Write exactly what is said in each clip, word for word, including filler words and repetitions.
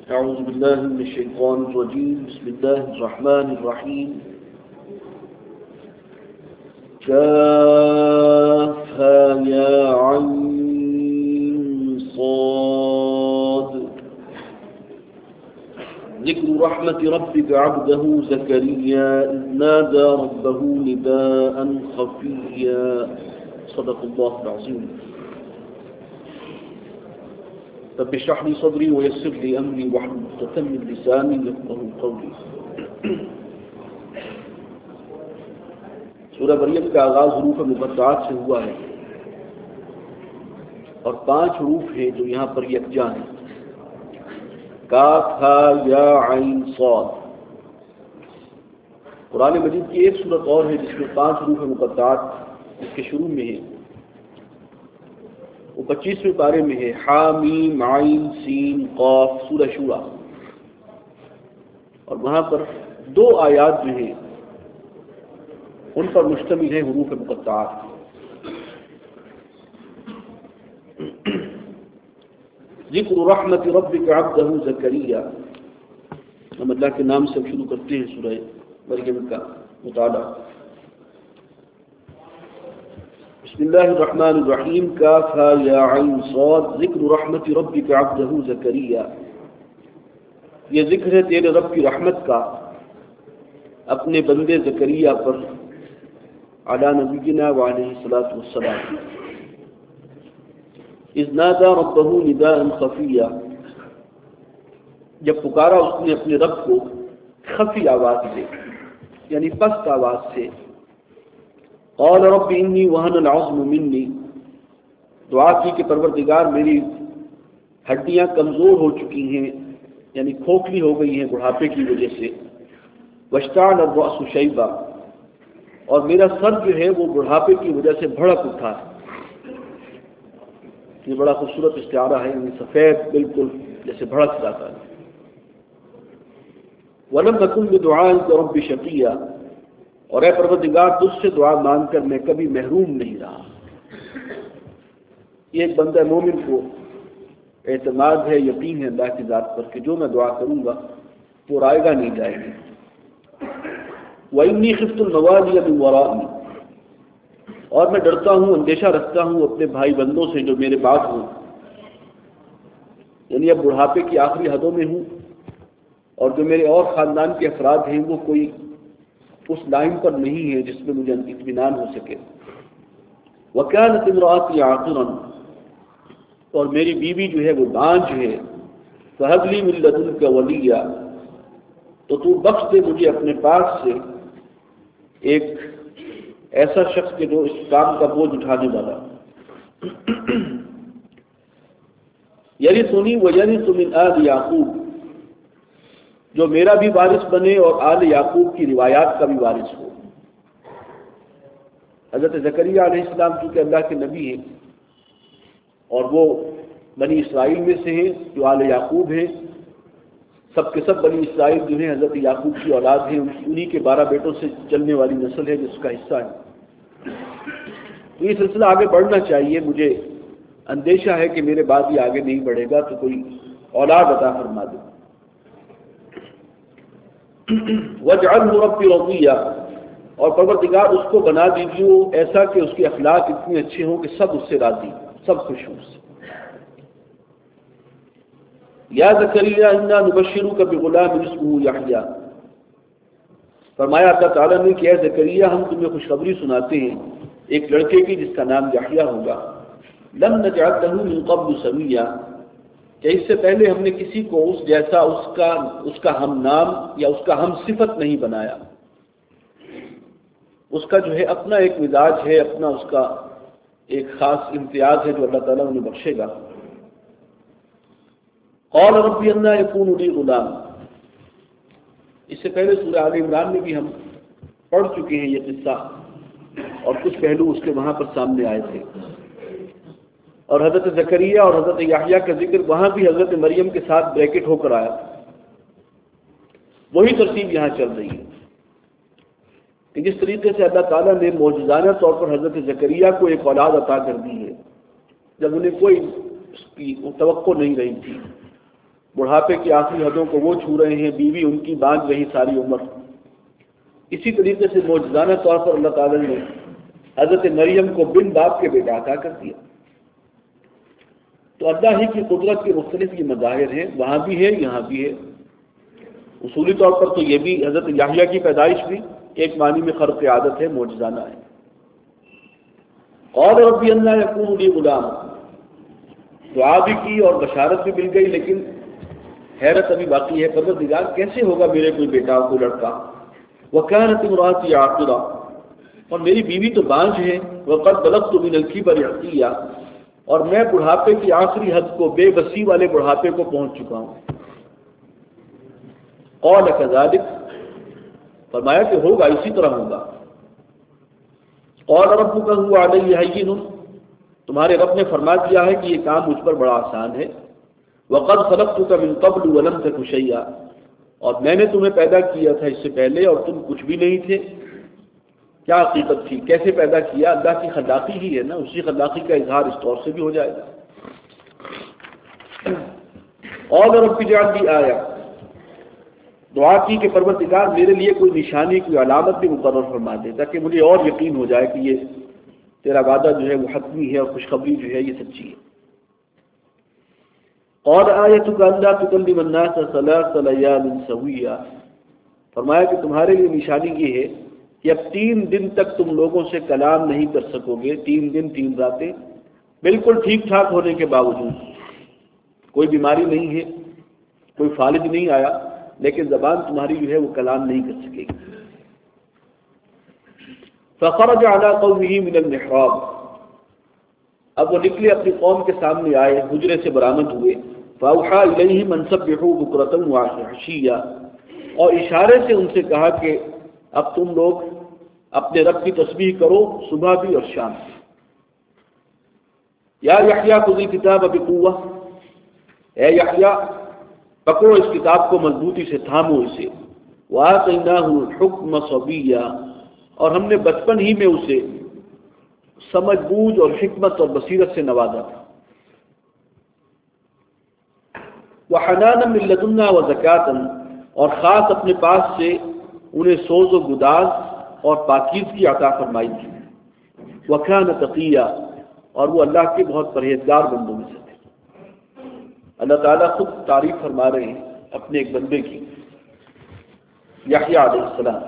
أعوذ بالله من الشيطان الرجيم بسم الله الرحمن الرحيم كافها يا عين صاد ذكر رحمة ربك عبده زكريا إذ نادى ربه نداء خفيا صدق الله العظيم رب اشرح لي صدري ويسر لي امري واحلل عقدة من لساني يفقهوا قولي۔ سورہ مریم کا آغاز حروف مقطعات سے ہوا ہے اور پانچ حروف ہیں جو یہاں پر یکجا ہیں، کاف ہا یا عین صاد۔ قرآن مجید کی ایک صورت اور ہے جس میں پانچ حروف مقطعات اس کے شروع میں ہیں، وہ پچیسویں پارے میں ہے، حامیم عین سین قاف، سورہ شورى، اور وہاں پر دو آیات جو ہیں ان پر مشتمل ہے حروف مقطعات۔ ذکر رحمت ربک عبدہ زکریا، ہم اللہ کے نام سے شروع کرتے ہیں سورہ مریم کا مطالعہ۔ بسم اللہ الرحمن الرحیم کافھا یا عین صاد ذکر رحمت ربک عبدہ زکریا، یہ ذکر ہے تیرے رب کی رحمت کا اپنے بندے زکریا پر، علی نبینا وعلیہ الصلاۃ والسلام۔ اذ نادى ربہ نداء خفیا، جب پکارا اس نے اپنے رب کو خفی آواز سے، یعنی پست آواز سے۔ قال رب انی وہن العظم منی، دعا کی کہ پروردگار میری ہڈیاں کمزور ہو چکی ہیں، یعنی کھوکھلی ہو گئی ہیں بڑھاپے کی وجہ سے۔ واشتعل الرأس شیبا، اور میرا سر جو ہے وہ بڑھاپے کی وجہ سے بھڑک اٹھا ہے۔ یہ بڑا خوبصورت استعارہ ہے، یعنی سفید بالکل جیسے بھڑک جاتا ہے۔ ولم اکن بدعائک رب شقیا، اور اے پروردگار تجھ سے دعا مانگ کر میں کبھی محروم نہیں رہا۔ یہ ایک بندہ مومن کو اعتماد ہے، یقین ہے اللہ کی ذات پر کہ جو میں دعا کروں گا وہ رائے گا نہیں جائے گی۔ وَإِنِّي خِفْتُ الْمَوَالِيَ مِنْ وَرَائِي، اور میں ڈرتا ہوں، اندیشہ رکھتا ہوں اپنے بھائی بندوں سے جو میرے بعد ہوں، یعنی اب بڑھاپے کی آخری حدوں میں ہوں اور جو میرے اور خاندان کے افراد ہیں وہ کوئی اس لائن پر نہیں ہے جس میں مجھے اطمینان ہو سکے۔ وَكَانَتِ امْرَأَتِي عَاقِرًا، اور میری بیوی جو ہے وہ بانجھ ہے۔ فَهَبْ لِي مِن لَّدُنكَ وَلِيًّا، تو تو بخش دے مجھے اپنے پاس سے ایک ایسا شخص کے جو اس کام کا بوجھ اٹھانے والا۔ یرثنی ویرث من آل یعقوب، جو میرا بھی وارث بنے اور آل یعقوب کی روایات کا بھی وارث ہو۔ حضرت زکریا علیہ السلام چونکہ اللہ کے نبی ہیں اور وہ بنی اسرائیل میں سے ہیں جو آل یعقوب ہیں، سب کے سب بنی اسرائیل جو ہیں حضرت یعقوب کی اولاد ہیں، انہی کے بارہ بیٹوں سے چلنے والی نسل ہے جس کا حصہ ہے۔ تو یہ سلسلہ آگے بڑھنا چاہیے، مجھے اندیشہ ہے کہ میرے بعد یہ آگے نہیں بڑھے گا، تو کوئی اولاد عطا فرما دے۔ وَاجْعَلْهُ رَبِّ رَضِيًّا، اور پروردگار اس کو بنا دیجیے ایسا کہ اس کے اخلاق اتنے اچھے ہوں کہ سب اس سے راضی، سب خوش ہوں اس سے۔ یا زکریا انا نبشرک بغلام اسمہ یحییٰ، فرمایا اللہ تعالیٰ نے کہ اے زکریا ہم تمہیں خوشخبری سناتے ہیں ایک لڑکے کی جس کا نام یحییٰ ہوگا۔ لم نجعل له من قبل سمیا، کہ اس سے پہلے ہم نے کسی کو اس جیسا اس کا اس کا ہم نام یا اس کا ہم صفت نہیں بنایا۔ اس کا جو ہے اپنا ایک مزاج ہے، اپنا اس کا ایک خاص امتیاز ہے جو اللہ تعالیٰ انہیں بخشے گا۔ قال رب انا یکون لی غلام، اس سے پہلے سورہ آل عمران میں بھی ہم پڑھ چکے ہیں یہ قصہ اور کچھ پہلو اس کے وہاں پر سامنے آئے تھے، اور حضرت زکریا اور حضرت یحییٰ کا ذکر وہاں بھی حضرت مریم کے ساتھ بریکٹ ہو کر آیا۔ وہی ترتیب یہاں چل رہی ہے کہ جس طریقے سے اللہ تعالیٰ نے معجزانہ طور پر حضرت زکریا کو ایک اولاد عطا کر دی ہے جب انہیں کوئی اس کی توقع نہیں رہی تھی، بڑھاپے کی آخری حدوں کو وہ چھو رہے ہیں، بیوی ان کی باندھ رہی ساری عمر۔ اسی طریقے سے معجزانہ طور پر اللہ تعالی نے حضرت مریم کو بن باپ کے بیٹا عطا کر دیا۔ تو اللہ ہی کی قدرت کے مختلف یہ مظاہر ہیں، وہاں بھی ہے یہاں بھی ہے۔ اصولی طور پر تو یہ بھی حضرت یحییٰ کی پیدائش بھی ایک معنی میں خرق عادت ہے، معجزانہ ہے۔ قال ربی انا یکون لی غلام، دعا بھی کی اور بشارت بھی مل گئی، لیکن حیرت ابھی باقی ہے، پروردگار کیسے ہوگا میرے کوئی بیٹا کوئی لڑکا؟ وکانت امراتی عاقرا، اور میری بیوی تو بانجھ ہے، وقد بلغت من الکبر عتیہ، اور میں بڑھاپے کی آخری حد کو، بے بسی والے بڑھاپے کو پہنچ چکا ہوں۔ قال کذالک، فرمایا کہ ہوگا اسی طرح ہوگا۔ قال ربک هو علی ہین، تمہارے رب نے فرما دیا ہے کہ یہ کام مجھ پر بڑا آسان ہے۔ وقد خلقتک من قبل ولم تک شیئا، اور میں نے تمہیں پیدا کیا تھا اس سے پہلے اور تم کچھ بھی نہیں تھے۔ کیا حقیقت تھی، کیسے پیدا کیا؟ اللہ کی خلاقی ہی ہے نا، اسی خلاقی کا اظہار اس طور سے بھی ہو جائے گا۔ قال رب اجعل لی آیہ، دعا کی کہ پروردگار میرے لیے کوئی نشانی، کوئی علامت بھی مقرر فرما دے تاکہ مجھے اور یقین ہو جائے کہ یہ تیرا وعدہ جو ہے وہ حتمی ہے اور خوشخبری جو ہے یہ سچی ہے۔ قال آیتک الا تکلم الناس ثلاث لیال سویا، فرمایا کہ تمہارے لیے نشانی یہ ہے کہ اب تین دن تک تم لوگوں سے کلام نہیں کر سکو گے، تین دن تین راتیں بالکل ٹھیک ٹھاک ہونے کے باوجود، کوئی بیماری نہیں ہے، کوئی فالج نہیں آیا، لیکن زبان تمہاری جو ہے وہ کلام نہیں کر سکے گی۔ فخرج علی قومہ من المحراب، اب وہ نکلے اپنی قوم کے سامنے آئے، حجرے سے برآمد ہوئے۔ فاوحی الیہم ان سبحوا بکرۃ وعشیا، اور اشارے سے ان سے کہا کہ اب تم لوگ اپنے رب کی تسبیح کرو صبح بھی اور شام بھی۔ یا یحییٰ خذ الکتاب بقوہ، اے یحییٰ پکڑو اس کتاب کو مضبوطی سے، تھامو اسے۔ وآتیناہ الحکم صبیا، اور ہم نے بچپن ہی میں اسے سمجھ بوجھ اور حکمت اور بصیرت سے نوازا تھا۔ وحنانا من لدنا وزکاۃ، اور خاص اپنے پاس سے انہیں سوز و گداز اور پاکیزگی عطا فرمائی تھی۔ وکان تقیا، اور وہ اللہ کے بہت پرہیزگار بندوں میں سے تھے۔ اللہ تعالیٰ خود تعریف فرما رہے ہیں اپنے ایک بندے کی، یحییٰ علیہ السلام۔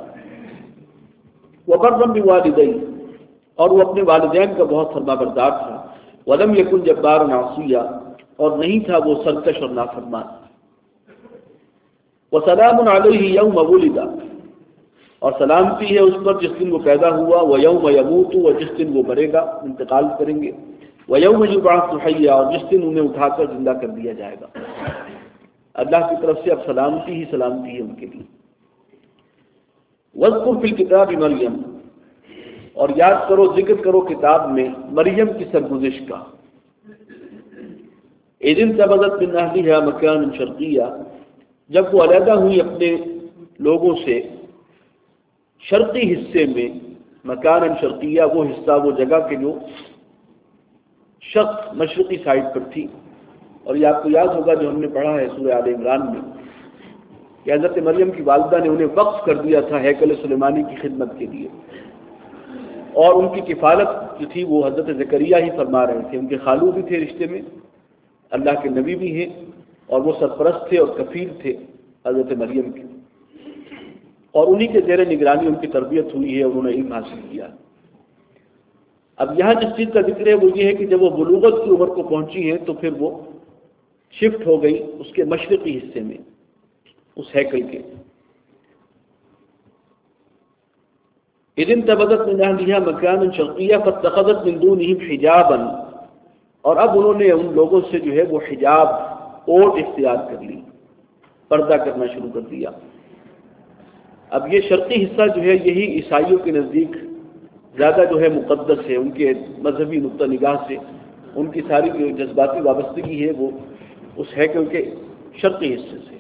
وبرا بوالدیہ، اور وہ اپنے والدین کا بہت فرما بردار تھا۔ ولم یکن جبارا عصیا، اور نہیں تھا وہ سرکش اور نافرمان۔ وسلام علیہ یوم ولد، اور سلامتی ہے اس پر جس دن وہ پیدا ہوا۔ ویوم یموت، و جس دن وہ مرے گا، انتقال کریں گے۔ ویوم یبعث حیا، اور جس دن انہیں اٹھا کر زندہ کر دیا جائے گا۔ اللہ کی طرف سے اب سلامتی ہی سلامتی ہے ان کے لیے۔ واذکر فی الکتاب مریم، اور یاد کرو، ذکر کرو کتاب میں مریم کی سرگزشت کا۔ اذ انتبذت من اہلہا مکانا شرقیا، جب وہ علیحدہ ہوئی اپنے لوگوں سے شرقی حصے میں، مکانا شرقیہ وہ حصہ، وہ جگہ کے جو شرق مشرقی سائڈ پر تھی۔ اور یہ آپ کو یاد ہوگا جو ہم نے پڑھا ہے سورہ آل عمران میں کہ حضرت مریم کی والدہ نے انہیں وقف کر دیا تھا ہیکل سلیمانی کی خدمت کے لیے، اور ان کی کفالت جو تھی وہ حضرت زکریا ہی فرما رہے تھے۔ ان کے خالو بھی تھے رشتے میں، اللہ کے نبی بھی ہیں، اور وہ سرپرست تھے اور کفیل تھے حضرت مریم کے، اور انہی کے زیر نگرانی ان کی تربیت ہوئی ہے اور انہوں نے علم حاصل کیا۔ اب یہاں جس چیز کا ذکر ہے وہ یہ ہے کہ جب وہ بلوغت کی عمر کو پہنچی ہیں تو پھر وہ شفٹ ہو گئی اس کے مشرقی حصے میں، اس ہیکل کے۔ اذ انتبذت من اہلہا مکانا شرقیا فاتخذت من دونہم حجابا، اور اب انہوں نے ان لوگوں سے جو ہے وہ حجاب، اوٹ اختیار کر لی، پردہ کرنا شروع کر دیا۔ اب یہ شرقی حصہ جو ہے یہی عیسائیوں کے نزدیک زیادہ جو ہے مقدس ہے، ان کے مذہبی نقطہ نگاہ سے ان کی ساری جو جذباتی وابستگی ہے وہ اس ہیکل کے شرقی حصے سے۔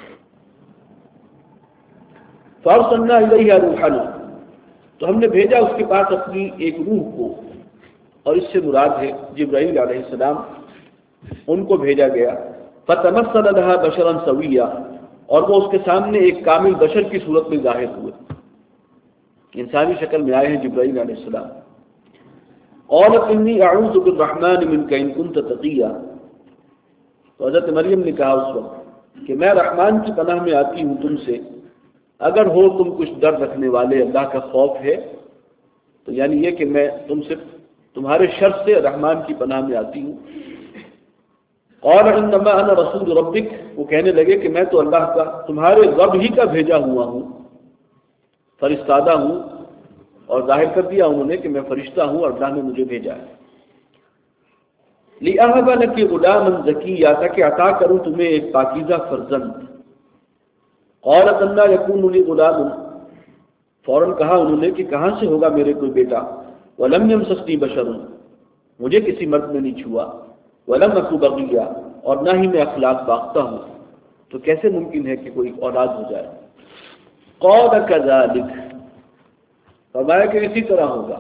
فارسلنا الیہا روحنا، تو ہم نے بھیجا اس کے پاس اپنی ایک روح کو، اور اس سے مراد ہے جبرائیل علیہ السلام، ان کو بھیجا گیا۔ فتمثل لها بشرا سویا، اور وہ اس کے سامنے ایک کامل بشر کی صورت میں ظاہر ہوئے، انسانی شکل میں آئے ہیں جبرائیل علیہ السلام۔ قالت انی اعوذ بالرحمن منک ان کنت تقیا، تو حضرت مریم نے کہا اس وقت کہ میں رحمان کی پناہ میں آتی ہوں تم سے، اگر ہو تم کچھ ڈر رکھنے والے، اللہ کا خوف ہے، تو یعنی یہ کہ میں تم سے تمہارے شر سے رحمان کی پناہ میں آتی ہوں۔ قال انما انا رسول ربک، وہ کہنے لگے کہ میں تو اللہ کا تمہارے رب ہی کا بھیجا ہوا ہوں، فرستادہ ہوں، اور ظاہر کر دیا انہوں نے کہ میں فرشتہ ہوں اور اللہ نے مجھے بھیجا ہے۔ لِأَهَبَ لَكِ غُلَامًا زَكِيًّا، تاکہ عطا کروں تمہیں ایک پاکیزہ فرزند۔ قالت أَنَّىٰ يَكُونُ لِي غُلَامٌ، فوراً کہا انہوں نے کہ کہاں سے ہوگا میرے کوئی بیٹا، وَلَمْ يَمْسَسْنِي بَشَرٌ، مجھے کسی مرد نے نہیں چھوا، وَلَمْ أَكُ بَغِيًّا، اور نہ ہی میں اخلاق باختہ ہوں، تو کیسے ممکن ہے کہ کوئی اولاد ہو جائے۔ قَالَ كَذَٰلِكَ، فرمایا کہ اسی طرح ہوگا۔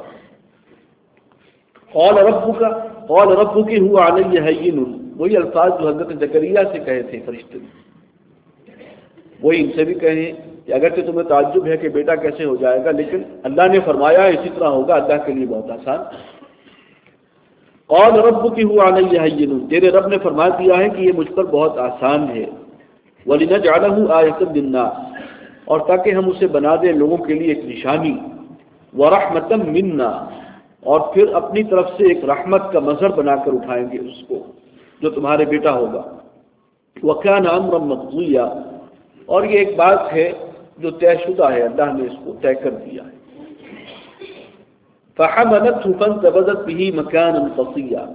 قال ربک، قال ربک هو علی هین، وہی الفاظ جو حضرت زکریا سے کہے تھے فرشتے نے، وہی ان سے بھی کہیں کہ اگرچہ تمہیں تعجب ہے کہ بیٹا کیسے ہو جائے گا، لیکن اللہ نے فرمایا اسی طرح ہوگا، اللہ کے لیے بہت آسان۔ قال ربک هو علی هین، تیرے رب نے فرما دیا ہے کہ یہ مجھ پر بہت آسان ہے۔ ولنجعله آیۃ للناس، اور تاکہ ہم اسے بنا دیں لوگوں کے لیے ایک نشانی، ورحمۃ منا، اور پھر اپنی طرف سے ایک رحمت کا مظہر بنا کر اٹھائیں گے اس کو جو تمہارے بیٹا ہوگا۔ وَكَانَ أَمْرًا مَقْضِيًّا، اور یہ ایک بات ہے جو طے شدہ ہے، اللہ نے اس کو طے کر دیا ہے۔ فَحَمَلَتْهُ فَانْتَبَذَتْ بِهِ مَكَانًا قَصِيًّا،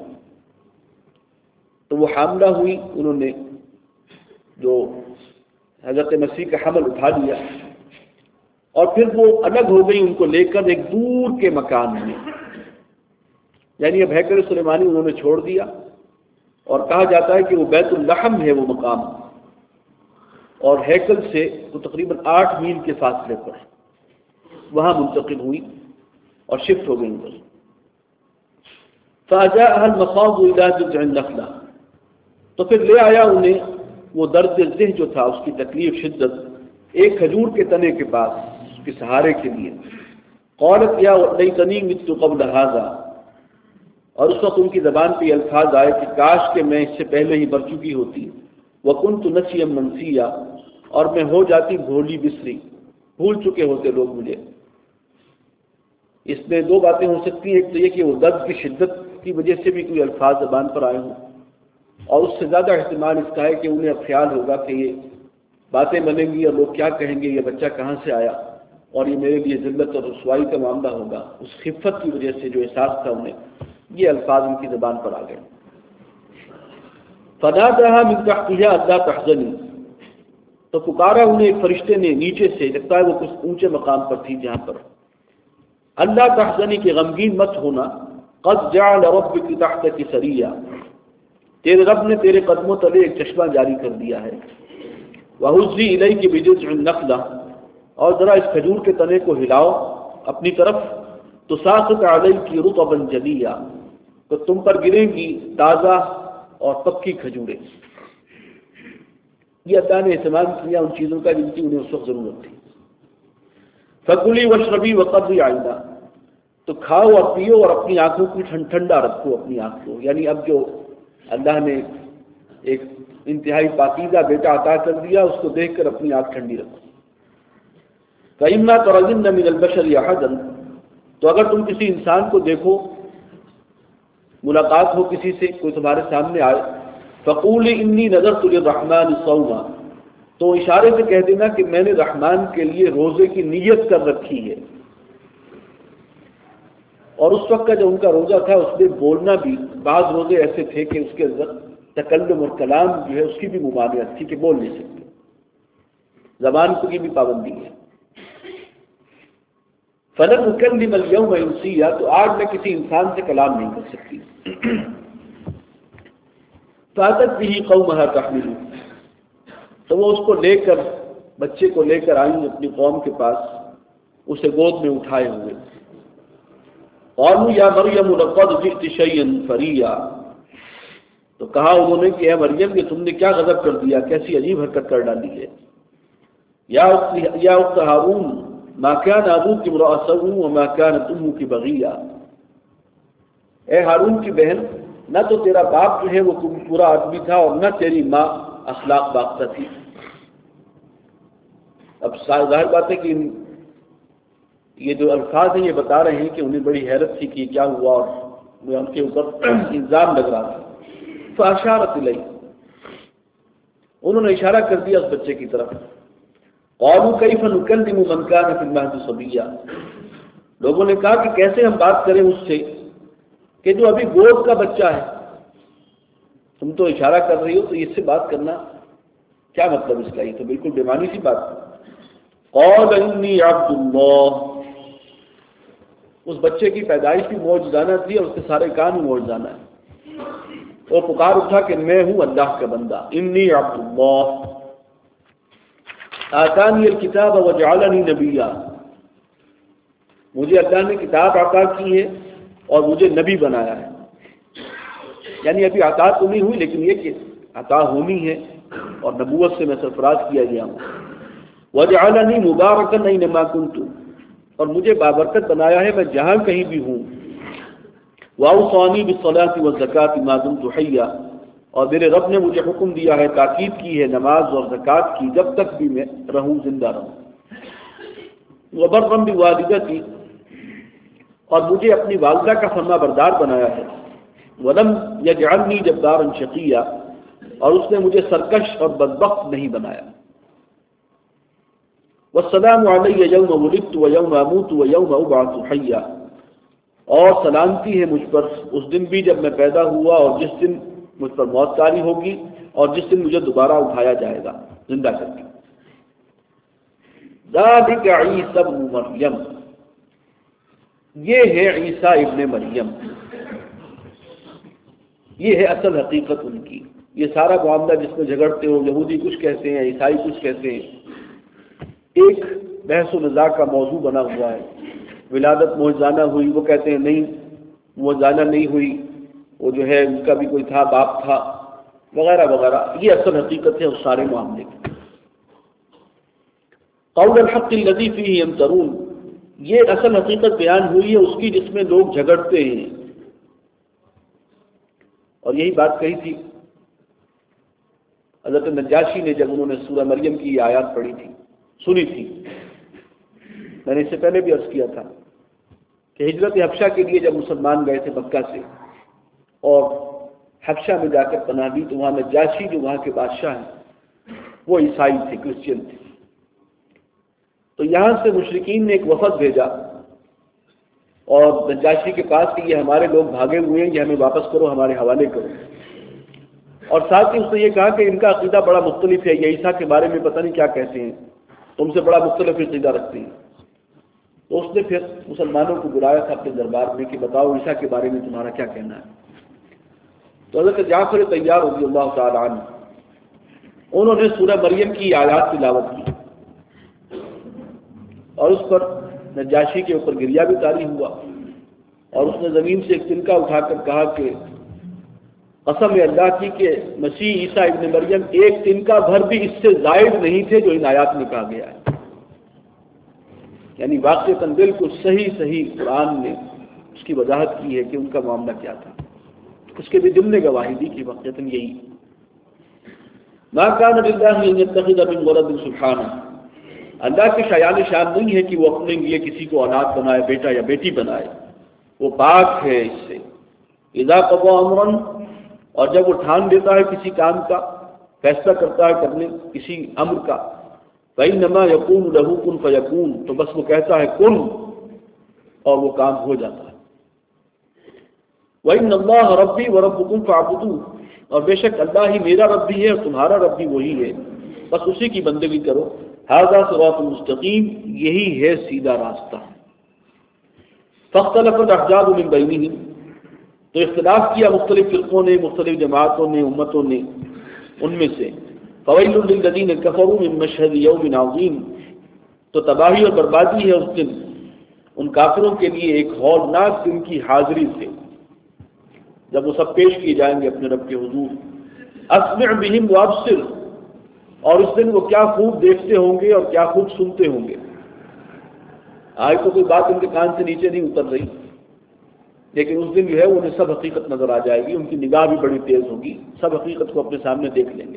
تو وہ حاملہ ہوئی، انہوں نے جو حضرت مسیح کا حمل اٹھا لیا، اور پھر وہ الگ ہو گئی ان کو لے کر ایک دور کے مکان میں، یعنی اب ہیکل سلیمانی انہوں نے چھوڑ دیا، اور کہا جاتا ہے کہ وہ بیت اللحم ہے وہ مقام، اور ہیکل سے وہ تقریباً آٹھ میل کے فاصلے پر وہاں منتقل ہوئی اور شفٹ ہو گئی ادھر۔ فَأَجَاءَهَا الْمَخَاضُ إِلَىٰ جُذْعِ النَّخْلَةِ، تو پھر لے آیا انہیں وہ درد ذہ جو تھا، اس کی تکلیف، شدت، ایک کھجور کے تنے کے پاس اس کے سہارے کے لیے۔ قالت یا لیتنی مت قبل هذا، اور اس وقت ان کی زبان پہ یہ الفاظ آئے کہ کاش کہ میں اس سے پہلے ہی مر چکی ہوتی، وکنت نسیا منسیا، اور میں ہو جاتی بھولی بسری، بھول چکے ہوتے لوگ مجھے۔ اس میں دو باتیں ہو سکتی ہیں، ایک تو یہ کہ وہ درد کی شدت کی وجہ سے بھی کوئی الفاظ زبان پر آئے ہوں، اور اس سے زیادہ احتمال اس کا ہے کہ انہیں اب خیال ہوگا کہ یہ باتیں بنیں گی اور لوگ کیا کہیں گے، یہ بچہ کہاں سے آیا، اور یہ میرے لیے ذلت اور رسوائی کا معاملہ ہوگا۔ اس خفت کی وجہ سے جو احساس تھا انہیں، یہ الفاظ ان کی زبان پر آ گئے۔ فناداها من تحتها الا تحزني، تو پکارا انہیں ایک فرشتے نے نیچے سے، لگتا ہے وہ کچھ اونچے مقام پر تھی جہاں پر، اللہ تحزنی کہ غمگین مت ہونا، قد جعل ربك تحتك سریا، تیرے رب نے تیرے قدموں تلے ایک چشمہ جاری کر دیا ہے۔ وَهُزِّي إِلَيْكِ بِجِذْعِ النَّخْلَةِ، اور ذرا اس کھجور کے تنے کو ہلاؤ اپنی طرف، تُسَاقِطْ عَلَيْكِ رُطَبًا جَنِيًّا، تو تم پر گریں گی تازہ اور پکی کھجوریں۔ یہ اللہ نے استعمال کیا ان چیزوں کا جن کی انہیں اس وقت ضرورت تھی۔ فَكُلِي وَاشْرَبِي وَقَرِّي عَيْنًا، تو کھاؤ اور پیو اور اپنی آنکھوں کو ٹھنڈا رکھو، اپنی آنکھ کو، یعنی اب جو اللہ نے ایک انتہائی پاکیزہ بیٹا عطا کر دیا، اس کو دیکھ کر اپنی آنکھ ٹھنڈی رکھو۔ فَإِمَّا تَرَيِنَّ مِنَ الْبَشَرِ أَحَدًا، تو اگر تم کسی انسان کو دیکھو، ملاقات ہو کسی سے، کوئی تمہارے سامنے آئے، فَقُولِي إِنِّي نَذَرْتُ لِلرَّحْمَٰنِ صَوْمًا، تو اشارے سے کہہ دینا کہ میں نے رحمان کے لیے روزے کی نیت کر رکھی ہے۔ اور اس وقت کا جو ان کا روزہ تھا اس میں بولنا بھی، بعض روزے ایسے تھے کہ اس کے اندر تکلم اور کلام جو ہے اس کی بھی ممانعت تھی کہ بول نہیں سکتے، زبان کی بھی پابندی ہے۔ فَلَنْ أُكَلِّمَ الْيَوْمَ إِنسِيًّا، تو آج میں کسی انسان سے کلام نہیں کر سکتی۔ فَأَتَتْ بِهِ قَوْمَهَا تَحْمِلُهُ، تو وہ اس کو لے کر، بچے کو لے کر آئیں اپنی قوم کے پاس، اسے گود میں اٹھائے ہوئے۔ قالوا یا مریم لقد جئت شیئا فریا، تو کہا انہوں نے کہ اے مریم کہ تم نے کیا غضب کر دیا، کیسی عجیب حرکت کر ڈالی ہے۔ یا اخت یا اخت ہارون ما کان ابوک امرأ سوء وما کانت امک بغیہ، اے ہارون کی بہن، نہ تو تیرا باپ جو ہے وہ پورا آدمی تھا اور نہ تیری ماں اخلاق باختہ تھی۔ اب ظاہر بات ہے کہ یہ جو الفاظ ہیں یہ بتا رہے ہیں کہ انہیں بڑی حیرت تھی کہ کیا ہوا اور ان کے اوپر الزام لگ رہا تھا۔ فاشارت الیہ، انہوں نے اشارہ کر دیا اس بچے کی طرف۔ قالوا کیف نکلم من کان فی المہد صبیا، لوگوں نے کہا کہ کیسے ہم بات کریں اس سے کہ جو ابھی گود کا بچہ ہے، تم تو اشارہ کر رہی ہو تو اس سے بات کرنا کیا مطلب اس کا، یہ تو بالکل بے معنی سی بات ہے۔ قال انی عبد اللہ، اس بچے کی پیدائش بھی معجزانہ تھی اور اس کے سارے کام بھی معجزانہ ہیں۔ وہ پکار اٹھا کہ میں ہوں اللہ کا بندہ، انی عبد اللہ آتانی الکتاب وجعلنی نبیا، مجھے اللہ نے کتاب عطا کی ہے اور مجھے نبی بنایا ہے۔ یعنی ابھی عطا تو نہیں ہوئی لیکن یہ کہ عطا ہونی ہے اور نبوت سے میں سرفراز کیا گیا ہوں۔ وجعلنی مبارکا اینما کنت، اور مجھے بابرکت بنایا ہے میں جہاں کہیں بھی ہوں۔ واوصانی بالصلاۃ والزکاۃ ما دمت حیا، اور میرے رب نے مجھے حکم دیا ہے، تاکید کی ہے نماز اور زکوٰۃ کی جب تک بھی میں رہوں، زندہ رہوں۔ وبرا بوالدتی، اور مجھے اپنی والدہ کا فرما بردار بنایا ہے۔ ولم یجعلنی جبارا شقیا، اور اس نے مجھے سرکش اور بدبخت نہیں بنایا۔ والسلام علی یوم ولدت ویوم اموت ویوم ابعث حیا، اور سلامتی ہے مجھ پر اس دن بھی جب میں پیدا ہوا اور جس دن مجھ پر موت طاری ہوگی اور جس دن مجھے دوبارہ اٹھایا جائے گا زندہ کر کے۔ ذالک عیسی ابن مریم، یہ ہے عیسیٰ ابن مریم، یہ ہے اصل حقیقت ان کی۔ یہ سارا معاملہ جس میں جھگڑتے ہو، یہودی کچھ کہتے ہیں، عیسائی کچھ کہتے ہیں، ایک بحث و نزاع کا موضوع بنا ہوا ہے۔ ولادت معجزانہ ہوئی، وہ کہتے ہیں نہیں معجزانہ نہیں ہوئی، وہ جو ہے ان کا بھی کوئی تھا، باپ تھا، وغیرہ وغیرہ۔ یہ اصل حقیقت ہے اس سارے معاملے کی۔ قول الحق الذی فیہ یمترون، یہ اصل حقیقت بیان ہوئی ہے اس کی جس میں لوگ جھگڑتے ہیں۔ اور یہی بات کہی تھی حضرت نجاشی نے جب انہوں نے سورہ مریم کی یہ آیات پڑھی تھی، سنی تھی۔ میں نے اس سے پہلے بھی عرض کیا تھا کہ ہجرت حبشہ کے لیے جب مسلمان گئے تھے مکہ سے اور حبشہ میں جا کر پناہ دی، تو وہاں نجاشی جو وہاں کے بادشاہ ہیں وہ عیسائی تھے، کرسچین تھے۔ تو یہاں سے مشرکین نے ایک وفد بھیجا اور نجاشی کے پاس کہ یہ ہمارے لوگ بھاگے ہوئے ہیں، یہ ہمیں واپس کرو، ہمارے حوالے کرو۔ اور ساتھ ہی اس نے یہ کہا کہ ان کا عقیدہ بڑا مختلف ہے، یہ عیسیٰ کے بارے میں پتہ نہیں کیا کہتے ہیں، تم سے بڑا مختلف عقیدہ رکھتے ہیں۔ تو اس نے پھر مسلمانوں کو بلایا تھا اپنے دربار میں کہ بتاؤ عیسیٰ کے بارے میں تمہارا کیا کہنا ہے۔ تو حضرت جعفر طیار رضی اللہ تعالی عنہ انہوں نے سورہ مریم کی آیات تلاوت کی اور اس پر نجاشی کے اوپر گریہ بھی طاری ہوا، اور اس نے زمین سے ایک تنکا اٹھا کر کہا کہ قسم اللہ کی کہ مسیح عیسیٰ ابن مریم ایک تنکا بھر بھی اس سے زائد نہیں تھے جو ان آیات میں کہا گیا ہے۔ یعنی واقعتاً بالکل صحیح صحیح قرآن نے اس کی وضاحت کی ہے کہ ان کا معاملہ کیا تھا۔ اس کے بھی دل نے گواہی دی کہ واقعتاً یہی ما کان للہ ان یتخذ من ولد سبحانہ، اللہ کے شایان شان نہیں ہے کہ وہ اپنے لیے کسی کو اولاد بنائے، بیٹا یا بیٹی بنائے، وہ پاک ہے اس سے۔ اذا قضى امرا، اور جب وہ ٹھان دیتا ہے کسی کام کا، فیصلہ کرتا ہے کرنے کسی امر کا، فإنما يقول له كن فيكون، تو بس وہ کہتا ہے کن اور وہ کام ہو جاتا ہے۔ وإن الله ربي وربكم فاعبدوه، اور بے شک اللہ ہی میرا رب بھی ہے اور تمہارا رب بھی وہی ہے، بس اسی کی بندگی کرو۔ هذا صراط مستقیم، یہی ہے سیدھا راستہ۔ فاختلف الاحزاب من بینہم، تو اختلاف کیا مختلف فرقوں نے، مختلف جماعتوں نے، امتوں نے ان میں سے۔ فویل للذین کفروا من مشہد یوم عظیم، تو تباہی اور بربادی ہے اس دن ان کافروں کے لیے ایک ہولناک دن کی حاضری سے۔ جب وہ سب پیش کیے جائیں گے اپنے رب کے حضور. اسمع بہم وابصر، اور اس دن وہ کیا خوب دیکھتے ہوں گے اور کیا خوب سنتے ہوں گے. آج تو کوئی بات ان کے کان سے نیچے نہیں اتر رہی، لیکن اس دن جو ہے انہیں سب حقیقت نظر آ جائے گی، ان کی نگاہ بھی بڑی تیز ہوگی، سب حقیقت کو اپنے سامنے دیکھ لیں گے.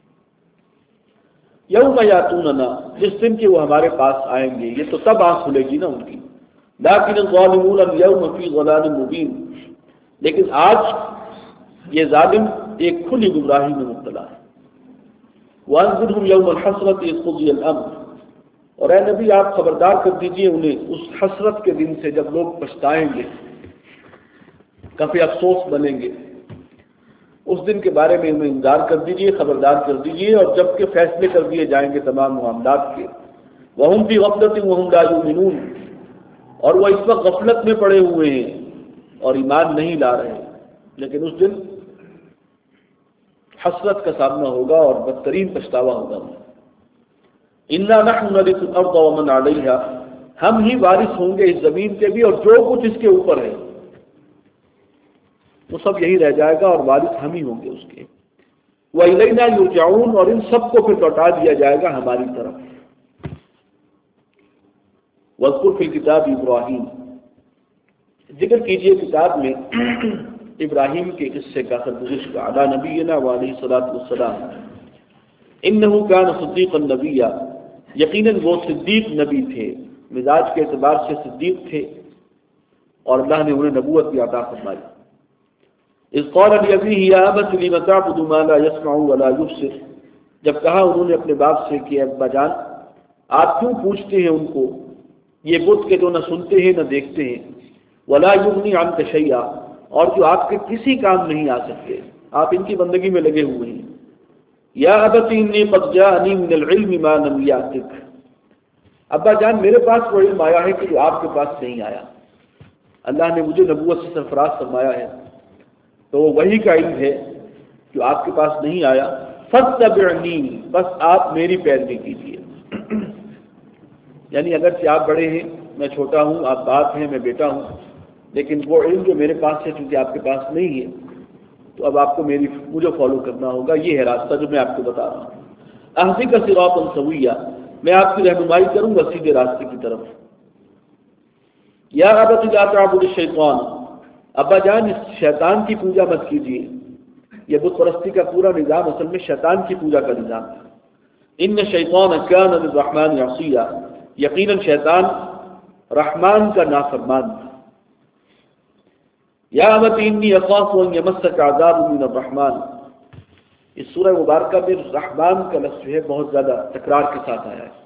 یوم یاتوننا، جس دن کہ وہ ہمارے پاس آئیں گے، یہ تو تب آنکھ کھلے گی نا ان کی. لیکن الظالمون اليوم فی ضلال مبین، لیکن آج یہ ظالم ایک کھلی گمراہی میں مبتلا ہے. وانذرہم یوم الحسرۃ اذ قضی الامر، اور اے نبی آپ خبردار کر دیجئے انہیں اس حسرت کے دن سے جب لوگ پچھتائیں گے، کافی افسوس بنیں گے. اس دن کے بارے میں انہیں انذار کر دیجئے، خبردار کر دیجئے، اور جب کہ فیصلے کر دیے جائیں گے تمام معاملات کے. وہم فی غفلۃ وہم لا یؤمنون، اور وہ اس وقت غفلت میں پڑے ہوئے ہیں اور ایمان نہیں لا رہے. لیکن اس دن حسرت کا سامنا ہوگا اور بدترین پچھتاوا ہوگا. انا نحن نرث الارض ومن علیہا، ہم ہی وارث ہوں گے اس زمین کے بھی اور جو کچھ اس کے اوپر ہے، وہ سب یہی رہ جائے گا اور وارث ہم ہی ہوں گے اس کے. وَإِلَيْنَا يُرْجَعُونَ، اور ان سب کو پھر لوٹا دیا جائے گا ہماری طرف. وَاذْكُرْ فِي الْكِتَابِ ابراہیم، ذکر کیجئے کتاب میں ابراہیم کے قصے کا سرگزشت کا. علی نبینا وعلیہ الصلوۃ والسلام. انه كان صدیقا نبیا، یقیناً وہ صدیق نبی تھے، مزاج کے اعتبار سے صدیق تھے اور اللہ نے انہیں نبوت بھی عطا فرمائی. اذ قال لأبيه يا أبت لم تعبد ما لا يسمع ولا يبصر، جب کہا انہوں نے اپنے باپ سے کہ ابا جان آپ کیوں پوچھتے ہیں ان کو، یہ بت کے جو نہ سنتے ہیں نہ دیکھتے ہیں، ولا یغنی عنک شیئا، اور جو آپ کے کسی کام نہیں آ سکتے، آپ ان کی بندگی میں لگے ہوئے ہیں. یا ابت انی قد جاءنی من العلم ما لم یأتک، ابا جان میرے پاس وہ علم آیا ہے کہ جو آپ کے پاس نہیں آیا. اللہ نے مجھے نبوت سے سرفراز فرمایا ہے، تو وہ وحی کا علم ہے جو آپ کے پاس نہیں آیا. فاتبعنی، بس آپ میری پیروی کیجیے. یعنی اگرچہ آپ بڑے ہیں، میں چھوٹا ہوں، آپ باپ ہیں، میں بیٹا ہوں، لیکن وہ علم جو میرے پاس ہے چونکہ آپ کے پاس نہیں ہے، تو اب آپ کو میری مجھے فالو کرنا ہوگا. یہ ہے راستہ جو میں آپ کو بتا رہا ہوں. اہدک صراطا سویا، میں آپ کی رہنمائی کروں گا سیدھے راستے کی طرف. یا ابت لا تعبد الشیطان، ابا جان اس شیطان کی پوجا مت کیجیے. یہ بت پرستی کا پورا نظام اصل میں شیطان کی پوجا کا نظام تھا. ان الشیطان کان للرحمن عصیا، یقیناً شیطان رحمان کا نافرمان تھا. یا ابت انی اخاف ان یمسک عذاب من الرحمن، اس سورہ مبارکہ میں رحمان کا لفظ جو ہے بہت زیادہ تکرار کے ساتھ آیا ہے.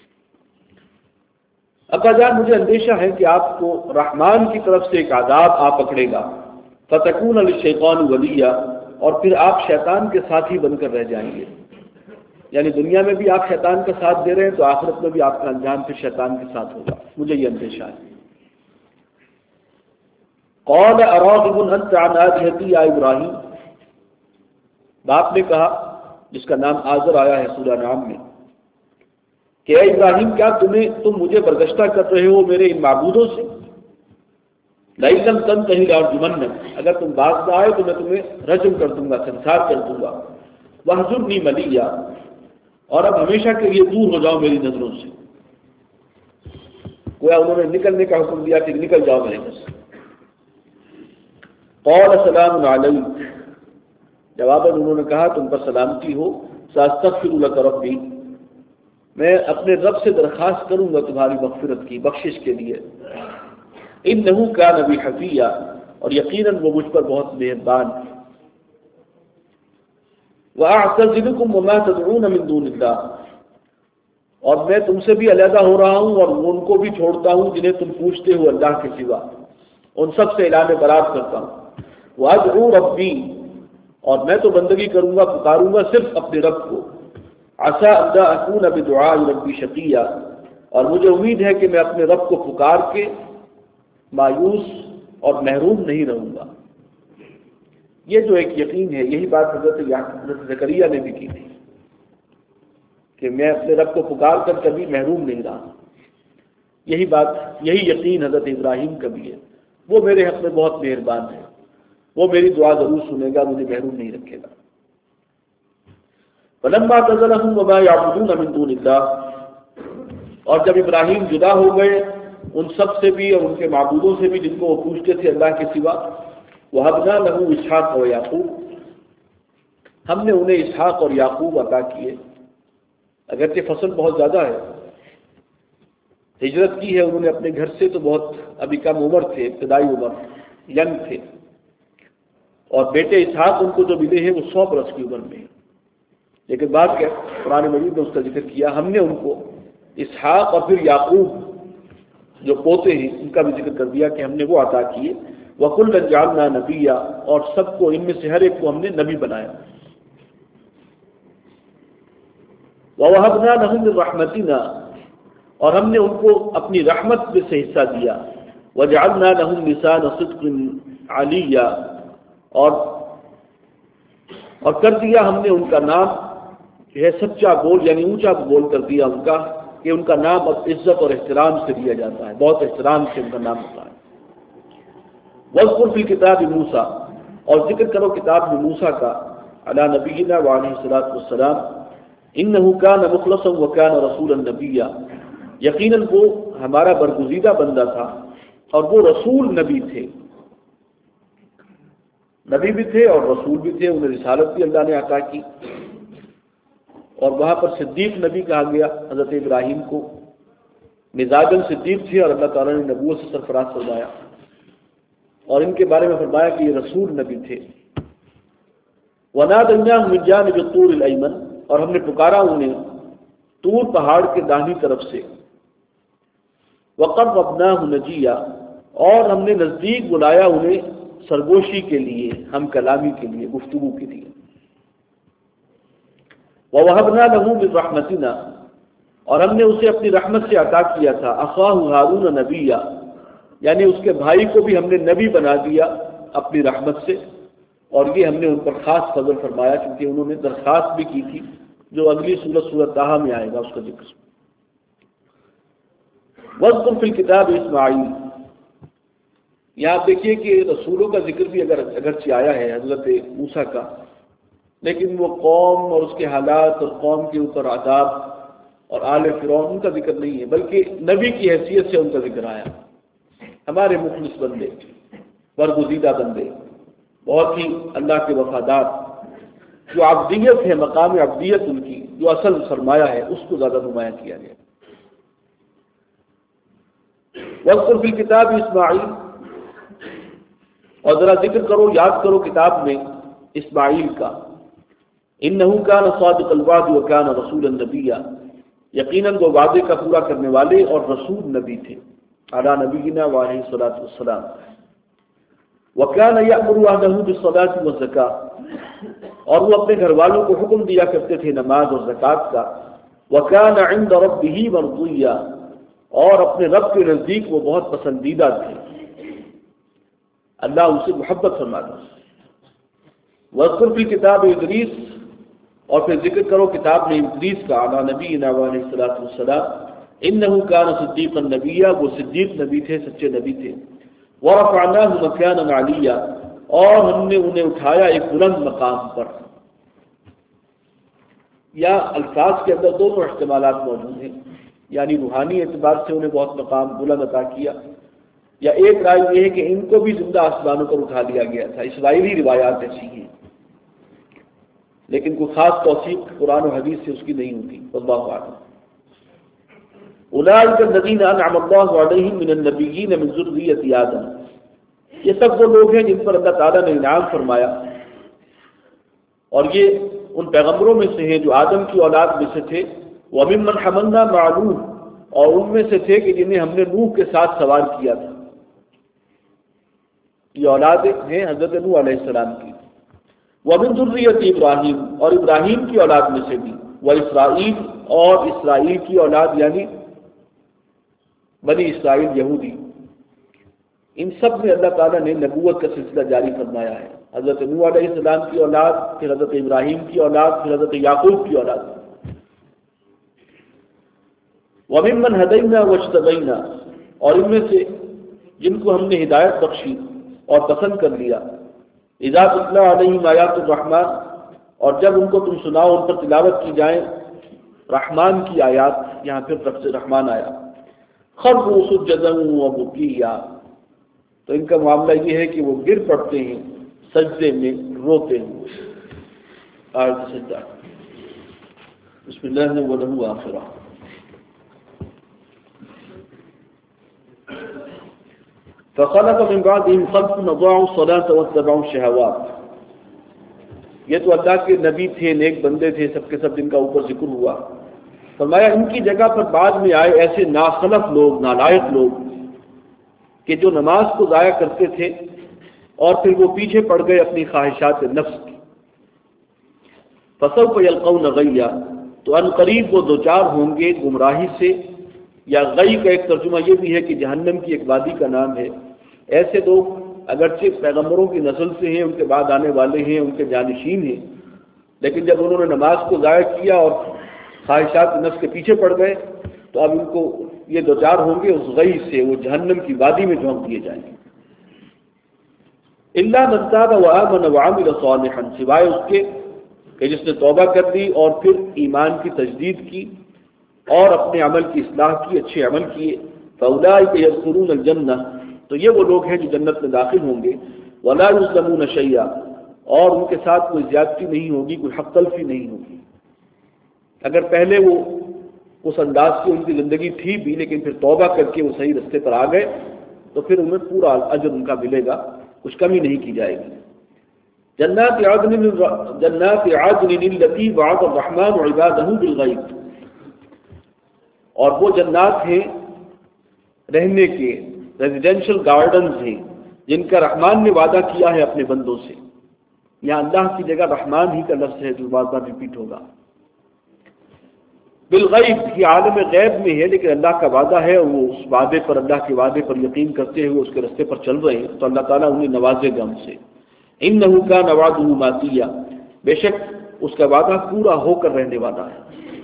ابا جان مجھے اندیشہ ہے کہ آپ کو رحمان کی طرف سے ایک عذاب آ پکڑے گا. فتکون للشیطان ولیا، اور پھر آپ شیطان کے ساتھی بن کر رہ جائیں گے. یعنی دنیا میں بھی آپ شیطان کا ساتھ دے رہے ہیں تو آخرت میں بھی آپ کا انجام پھر شیطان کے ساتھ ہوگا. مجھے یہ اندیشہ ہے. قال اراغب انت عن آلہتی یا ابراہیم، باپ نے کہا جس کا نام آزر آیا ہے سورہ نام میں کہ اے ابراہیم کیا تمہیں تم مجھے برگشتہ کر رہے ہو میرے ان معبودوں سے. لئن لم تنتہی لارجمنک، اگر تم باز نہ آئے تو میں تمہیں رجم کر دوں گا، سنسار کر دوں گا. واہجرنی ملیا، اور اب ہمیشہ کے لیے دور ہو جاؤ میری نظروں سے. گویا انہوں نے نکلنے کا حکم دیا کہ نکل جاؤ میرے گھر سے. قال سلام علیک، جواباً انہوں نے کہا تم پر سلامتی ہو. ساستغفر لک ربی، میں اپنے رب سے درخواست کروں گا تمہاری مغفرت کی، بخشش کے لیے. انہ کان بی حفیہ، اور یقیناً وہ مجھ پر بہت مہربان ہے. وَأَعْتَزِلُكُمْ وَمَا تَدْعُونَ مِن دُونِ اللَّهِ، اور میں تم سے بھی علیحدہ ہو رہا ہوں اور ان کو بھی چھوڑتا ہوں جنہیں تم پوچھتے ہو اللہ کے سوا، ان سب سے اعلان برات کرتا ہوں. وَأَدْعُو رَبِّي، اور میں تو بندگی کروں گا، پکاروں گا صرف اپنے رب کو. عَسَىٰ أَلَّا أَكُونَ بِدُعَاءِ رَبِّي شَقِيًّا، اور مجھے امید ہے کہ میں اپنے رب کو پکار کے مایوس اور محروم نہیں رہوں گا. یہ جو ایک یقین ہے، یہی بات حضرت حضرت زکریا نے بھی کی تھی کہ میں اپنے رب کو پکار کر کبھی محروم نہیں رہا. یہی بات، یہی یقین حضرت ابراہیم کا بھی ہے. وہ میرے حق میں بہت مہربان ہے. وہ میری دعا ضرور سنے گا، مجھے محروم نہیں رکھے گا۔ فلما اعتزلهم وما يعبدون من دون الله، اور جب ابراہیم جدا ہو گئے ان سب سے بھی اور ان کے معبودوں سے بھی جن کو وہ پوچھتے تھے اللہ کے سوا، وَهَبْنَا لَهُ اسحاق وَيَعْقُوب، ہم نے انہیں اسحاق اور یعقوب عطا کیے۔ اگرچہ فصل بہت زیادہ ہے، ہجرت کی ہے انہوں نے اپنے گھر سے، تو بہت ابھی کم عمر تھے، ابتدائی عمر، ینگ تھے، اور بیٹے اسحاق ان کو جو ملے ہیں وہ سو برس کی عمر میں، لیکن بات کیا قرآن مجید نے اس کا ذکر کیا، ہم نے ان کو اسحاق اور پھر یعقوب جو پوتے ہیں ان کا بھی ذکر کر دیا کہ ہم نے وہ عطا کیے۔ وَكُلًّا جَعَلْنَا نَبِيًّا، اور سب کو ان میں سے ہر ایک کو ہم نے نبی بنایا۔ وَوَهَبْنَا لَهُم مِّن رَّحْمَتِنَا، اور ہم نے ان کو اپنی رحمت میں سے حصہ دیا۔ وَجَعَلْنَا لَهُم لِّسَانَ صِدْقٍ عَلِيًّا، اور اور کر دیا ہم نے ان کا نام جو ہے سچا بول، یعنی اونچا بول کر دیا ان کا، کہ ان کا نام اب عزت اور احترام سے لیا جاتا ہے، بہت احترام سے ان کا نام ہوتا ہے۔ وَاذْكُرْ فِي الْكِتَابِ مُوسَىٰ، اور ذکر کرو کتاب میں موسیٰ کا، علی نبینا وعلیہ الصلوۃ والسلام، انہ کان مخلصا وکان رسولا نبیا، یقیناً وہ ہمارا برگزیدہ بندہ تھا اور وہ رسول نبی تھے، نبی بھی تھے اور رسول بھی تھے، انہیں رسالت بھی اللہ نے عطا کی۔ اور وہاں پر صدیق نبی کہا گیا حضرت ابراہیم کو، مزاجاً صدیق تھے اور اللہ تعالیٰ نے نبوت سے سرفراز فرمایا، اور ان کے بارے میں فرمایا کہ یہ رسول نبی تھے۔ وَنَادَيْنَاهُ مِنْ جَانِبِ الطُّورِ الْأَيْمَنِ، اور ہم نے پکارا انہیں طور پہاڑ کے داہنی طرف سے۔ وَقَرَّبْنَاهُ نَجِيًّا، اور ہم نے نزدیک بلایا انہیں سرگوشی کے لیے، ہم کلامی کے لیے، گفتگو کے لیے۔ وَوَهَبْنَا لَهُ مِن رَّحْمَتِنَا، اور ہم نے اسے اپنی رحمت سے عطا کیا تھا، أَخَاهُ هَارُونَ نَبِيًّا، یعنی اس کے بھائی کو بھی ہم نے نبی بنا دیا اپنی رحمت سے، اور یہ ہم نے ان پر خاص فضل فرمایا کیونکہ انہوں نے درخواست بھی کی تھی، جو اگلی سورت سورت طٰہٰ میں آئے گا اس کا ذکر۔ وَاذْكُرْ فِي الْكِتَابِ إِسْمَاعِیل، یہاں آپ دیکھیے کہ رسولوں کا ذکر بھی اگر اگرچہ آیا ہے حضرت موسیٰ کا، لیکن وہ قوم اور اس کے حالات اور قوم کے اوپر عذاب اور آل فرعون ان کا ذکر نہیں ہے، بلکہ نبی کی حیثیت سے ان کا ذکر آیا۔ ہمارے مخلص بندے، برگزیدہ بندے، بہت ہی اللہ کے وفادار، جو عبدیت ہے، مقام عبدیت ان کی جو اصل سرمایہ ہے، اس کو زیادہ نمایاں کیا گیا۔ وَاذْكُرْ فِي الْكِتَابِ إِسْمَاعِیل، اور ذرا ذکر کرو، یاد کرو کتاب میں اسماعیل کا، انہ کان صادق الوعد وکان رسولا نبیا، یقیناً وہ وعدے کا پورا کرنے والے اور رسول نبی تھے، علی نبینا وعلیہ الصلوۃ والسلام۔ وکان یأمر اہلہ بالصلاۃ والزکاۃ، اور وہ اپنے گھر والوں کو حکم دیا کرتے تھے نماز اور زکوٰۃ کا۔ وکان عند ربہ مرضیا، اور اپنے رب کے نزدیک وہ بہت پسندیدہ تھے، اللہ ان سے محبت فرماتا۔ وَاذْكُرْ فِي الْكِتَابِ ادریس، اور پھر ذکر کرو کتاب میں ادریس کا، علی نبینا علیہ الصلوۃ والسلام، انہ کان صدیقا نبیا، وہ صدیق نبی تھے، سچے نبی تھے۔ وَرَفَعْنَاهُ مَكَانًا عَلِيًّا، اور ہم نے انہیں اٹھایا ایک بلند مقام پر۔ یا الفاظ کے اندر دونوں احتمالات موجود ہیں، یعنی روحانی اعتبار سے انہیں بہت مقام بلند عطا کیا، یا ایک رائے یہ ہے کہ ان کو بھی زندہ آسمانوں پر اٹھا لیا گیا تھا، اسرائیلی روایات ایسی ہیں، لیکن کوئی خاص توثیق قرآن و حدیث سے اس کی نہیں ہوتی، واللہ اعلم۔ اولئک الذین انعم اللہ علیہم من النبیین من ذریۃ آدم، یہ سب وہ لوگ ہیں جن پر اللہ تعالیٰ نے انعام فرمایا، اور یہ ان پیغمبروں میں سے ہیں جو آدم کی اولاد میں سے تھے، وممن حملنا مع نوح، اور ان میں سے تھے کہ جنہیں ہم نے نوح کے ساتھ سوار کیا تھا، یہ اولاد ہیں حضرت نوح علیہ السلام کی۔ ومن ذریۃ ابراہیم، اور ابراہیم کی اولاد میں سے بھی، واسرائیل، اور اسرائیل کی اولاد یعنی بنی اسرائیل یہودی، ان سب میں اللہ تعالیٰ نے نبوت کا سلسلہ جاری فرمایا ہے، حضرت نوح علیہ السلام کی اولاد، پھر حضرت ابراہیم کی اولاد، پھر حضرت یعقوب کی اولاد۔ وَمِمَّنْ هَدَيْنَا وَاجْتَبَيْنَا، اور ان میں سے جن کو ہم نے ہدایت بخشی اور پسند کر لیا، اذا تتلی علیہم آیات الرحمن، اور جب ان کو تم سناؤ، ان پر تلاوت کی جائیں رحمان کی آیات، یہاں پھر طرف سے رحمان آیا، خروا سجدا وبکیا، تو ان کا معاملہ یہ ہے کہ وہ گر پڑتے ہیں سجدے میں روتے ہوئے۔ آیت سجدہ، بسم اللہ ولہ آخرہ۔ فخلف من بعدهم خلف اضاعوا الصلاة واتبعوا الشهوات، یہ تو اللہ کے نبی تھے، نیک بندے تھے، سب کے سب جن کا اوپر ذکر ہوا۔ فرمایا ان کی جگہ پر بعد میں آئے ایسے ناخلف لوگ، نالائق لوگ کہ جو نماز کو ضائع کرتے تھے اور پھر وہ پیچھے پڑ گئے اپنی خواہشات نفس کی۔ فسوف یلقون غیا، تو ان قریب وہ دوچار ہوں گے گمراہی سے، یا غی کا ایک ترجمہ یہ بھی ہے کہ جہنم کی ایک وادی کا نام ہے۔ ایسے لوگ اگرچہ پیغمبروں کی نسل سے ہیں، ان کے بعد آنے والے ہیں، ان کے جانشین ہیں، لیکن جب انہوں نے نماز کو ضائع کیا اور خواہشات نفس کے پیچھے پڑ گئے تو اب ان کو یہ دوچار ہوں گے اس غی سے، وہ جہنم کی وادی میں جھونک دیے جائیں گے۔ الا من تاب وآمن وعمل صالحا، سوائے اس کے کہ جس نے توبہ کر دی اور پھر ایمان کی تجدید کی اور اپنے عمل کی اصلاح کی، اچھے عمل کیے۔ فاولئک یدخلون الجنہ، تو یہ وہ لوگ ہیں جو جنت میں داخل ہوں گے۔ ولا یظلمون شیئا، اور ان کے ساتھ کوئی زیادتی نہیں ہوگی، کوئی حق تلفی نہیں ہوگی۔ اگر پہلے وہ اس انداز کی ان کی زندگی تھی بھی، لیکن پھر توبہ کر کے وہ صحیح رستے پر آ گئے تو پھر انہیں پورا اجر ان کا ملے گا، کچھ کمی نہیں کی جائے گی۔ جنات عدن جنات عدن التي وعد الرحمن عباده بالغیب، اور وہ جنات ہیں رہنے کے، ریزیڈینشل گارڈنز ہیں جن کا رحمان نے وعدہ کیا ہے اپنے بندوں سے۔ یہاں اللہ کی جگہ رحمان ہی کا لفظ ہے جو بار بار ریپیٹ ہوگا۔ بالغیب، یہ عالم غیب میں ہے لیکن اللہ کا وعدہ ہے، اور وہ اس وعدے پر، اللہ کے وعدے پر یقین کرتے ہوئے اس کے رستے پر چل رہے ہیں تو اللہ تعالیٰ انہیں نوازے گا ان سے۔ انہ کان وعدہ ماتیا، بے شک اس کا وعدہ پورا ہو کر رہنے والا ہے۔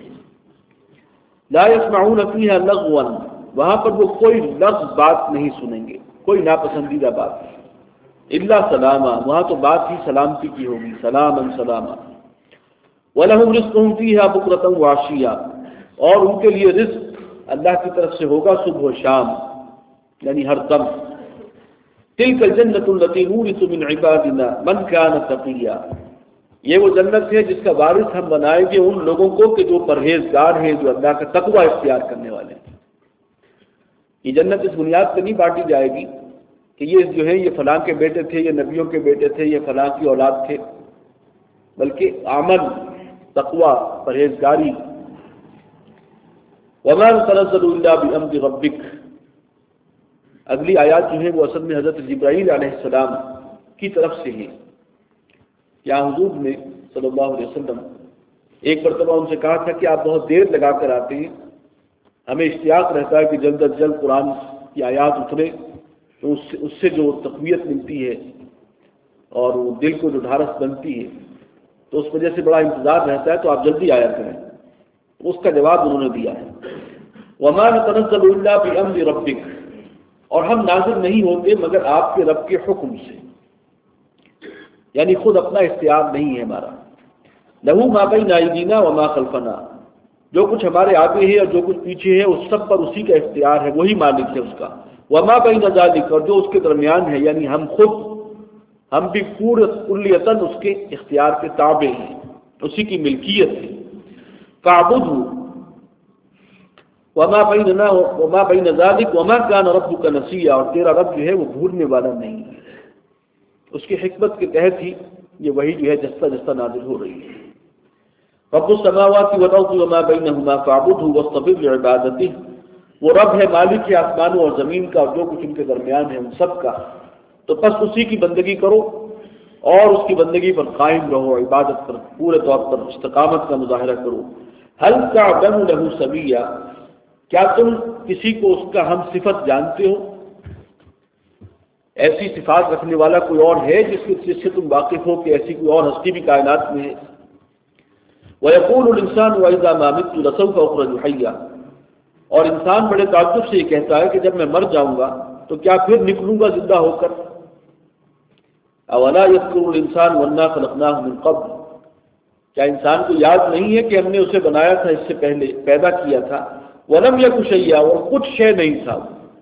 لا يسمعون فيها لغوا، وہاں پر وہ کوئی لفظ بات نہیں سنیں گے، کوئی ناپسندیدہ بات نہیں۔ الا سلاما، وہاں تو بات ہی سلامتی کی ہوگی، سلاما سلاما۔ وَلَهُمْ رِزْقُهُمْ فِيهَا بُكْرَةً وَعَشِيًّا، اور ان کے لیے رزق اللہ کی طرف سے ہوگا صبح و شام، یعنی ہر دم۔ تِلْكَ الْجَنَّةُ الَّتِي نُورِثُ مِنْ عِبَادِنَا مَنْ كَانَ تَقِيًّا، یہ وہ جنت ہے جس کا وارث ہم بنائیں گے ان لوگوں کو کہ جو پرہیزگار ہیں، جو اللہ کا تقوی اختیار کرنے والے ہیں۔ یہ جنت اس بنیاد پہ نہیں بانٹی جائے گی کہ یہ جو ہے یہ فلاں کے بیٹے تھے، یہ نبیوں کے بیٹے تھے، یہ فلاں کی اولاد تھے، بلکہ عمل، تقوی، پرہیزگاری۔ وما تنزل الا بامر ربک، اگلی آیات جو ہے وہ اصل میں حضرت جبرائیل علیہ السلام کی طرف سے ہیں۔ یہاں حضور نے صلی اللہ علیہ وسلم ایک مرتبہ ان سے کہا تھا کہ آپ بہت دیر لگا کر آتے ہیں، ہمیں اشتیاق رہتا ہے کہ جلد از جلد قرآن کی آیات اترے تو اس سے اس سے جو تقویت ملتی ہے اور وہ دل کو جو ڈھارس بنتی ہے تو اس وجہ سے بڑا انتظار رہتا ہے، تو آپ جلدی آیا کریں۔ اس کا جواب انہوں نے دیا ہے، وما نتنزل الا بامر ربک، اور ہم نازل نہیں ہوتے مگر آپ کے رب کے حکم سے، یعنی خود اپنا اختیار نہیں ہے ہمارا۔ لہو ما بین ایدینا وما خلفنا، جو کچھ ہمارے آگے ہے اور جو کچھ پیچھے ہے اس سب پر اسی کا اختیار ہے، وہی مالک ہے اس کا۔ وما بین ذلک، اور جو اس کے درمیان ہے، یعنی ہم خود، ہم بھی پورے کلیتاً اس کے اختیار کے تابع ہیں، اسی کی ملکیت ہے۔ فاعبدہ وما بیننا وما بین ذلک وما کان ربک نسیا، اور تیرا رب جو ہے وہ بھولنے والا نہیں ہے۔ اس کی حکمت کے تحت ہی یہ وہی جو ہے جستا جستا نازل ہو رہی ہے۔ رب السماوات والارض وما بینہما فاعبدہ واصطبر لعبادتہ، وہ رب ہے، مالک ہے آسمانوں اور زمین کا اور جو کچھ ان کے درمیان ہے ان سب کا، تو بس اسی کی بندگی کرو اور اس کی بندگی پر قائم رہو، عبادت پر پورے طور پر استقامت کا مظاہرہ کرو۔ هل تعلم له سمیا، کیا تم کسی کو اس کا ہم صفت جانتے ہو؟ ایسی صفات رکھنے والا کوئی اور ہے جس کے جس سے تم واقف ہو کہ ایسی کوئی اور ہستی بھی کائنات میں ہے؟ وَيَقُولُ الْإِنسَانُ وَإِذَا مَا مِتُّ لَسَوْفَ أُخْرَجُ حَيًّا، اور انسان بڑے تعجب سے یہ کہتا ہے کہ جب میں مر جاؤں گا تو کیا پھر نکلوں گا زندہ ہو کر؟ اولا یذکر الانسان وَإِنَّا خَلَقْنَاهُ مِن قَبْلُ، کیا انسان کو یاد نہیں ہے کہ ہم نے اسے بنایا تھا اس سے پہلے، پیدا کیا تھا، وَلَمْ يَكُ شَيْئًا، اور کچھ شے نہیں تھا،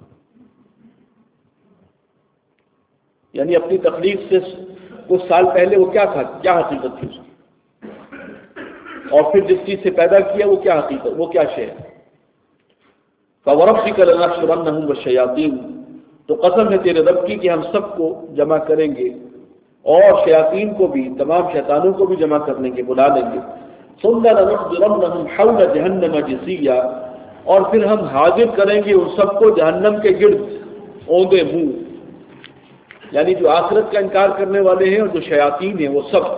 یعنی اپنی تخلیق سے کچھ سال پہلے وہ کیا تھا، کیا حقیقت تھی اس کی، اور پھر جس چیز سے پیدا کیا وہ کیا حقیقت، وہ کیا شے ہے۔ فَوَرَبِّكَ لَنَحْشُرَنَّهُمْ وَالشَّيَاطِينَ، تو قسم ہے تیرے رب کی کہ ہم سب کو جمع کریں گے، اور شیاطین کو بھی، تمام شیطانوں کو بھی جمع کر لیں گے، بلا لیں گے۔ ثُمَّ لَنُحْضِرَنَّهُمْ حَوْلَ جَهَنَّمَ جِثِيًّا، اور پھر ہم حاضر کریں گے ان سب کو جہنم کے گرد اوندے منہ، یعنی جو آخرت کا انکار کرنے والے ہیں اور جو شیاطین ہیں وہ سب۔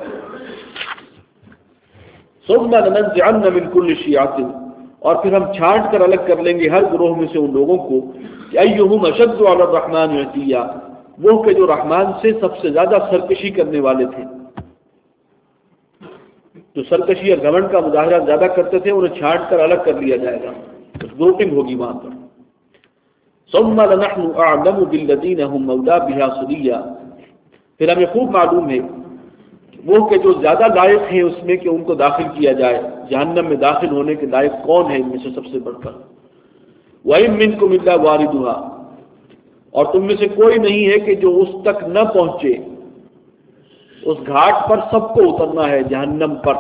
ثُمَّ لَنَنزِعَنَّ مِن كُلِّ شِيَعَةٍ، اور پھر ہم چھانٹ کر الگ کر لیں گے ہر گروہ میں سے ان لوگوں کو، کہ ایہم اشد علی الرحمن عتیا، وہ کہ جو رحمان سے سب سے زیادہ سرکشی کرنے والے تھے، جو سرکشی اور گھمنڈ کا مظاہرہ زیادہ کرتے تھے، انہیں چھانٹ کر الگ کر لیا جائے گا، گروپنگ ہوگی وہاں پر۔ ثم لنحن اعلم بالذین هم اولی بها صلیا، پھر ہمیں خوب معلوم ہے وہ کہ جو زیادہ لائق ہیں اس میں کہ ان کو داخل کیا جائے، جہنم میں داخل ہونے کے لائق کون ہے ان میں سے سب سے بڑھ کر۔ وَإِن مِّنكُمْ إِلَّا وَارِدُهَا، اور تم میں سے کوئی نہیں ہے کہ جو اس تک نہ پہنچے، اس گھاٹ پر سب کو اترنا ہے، جہنم پر۔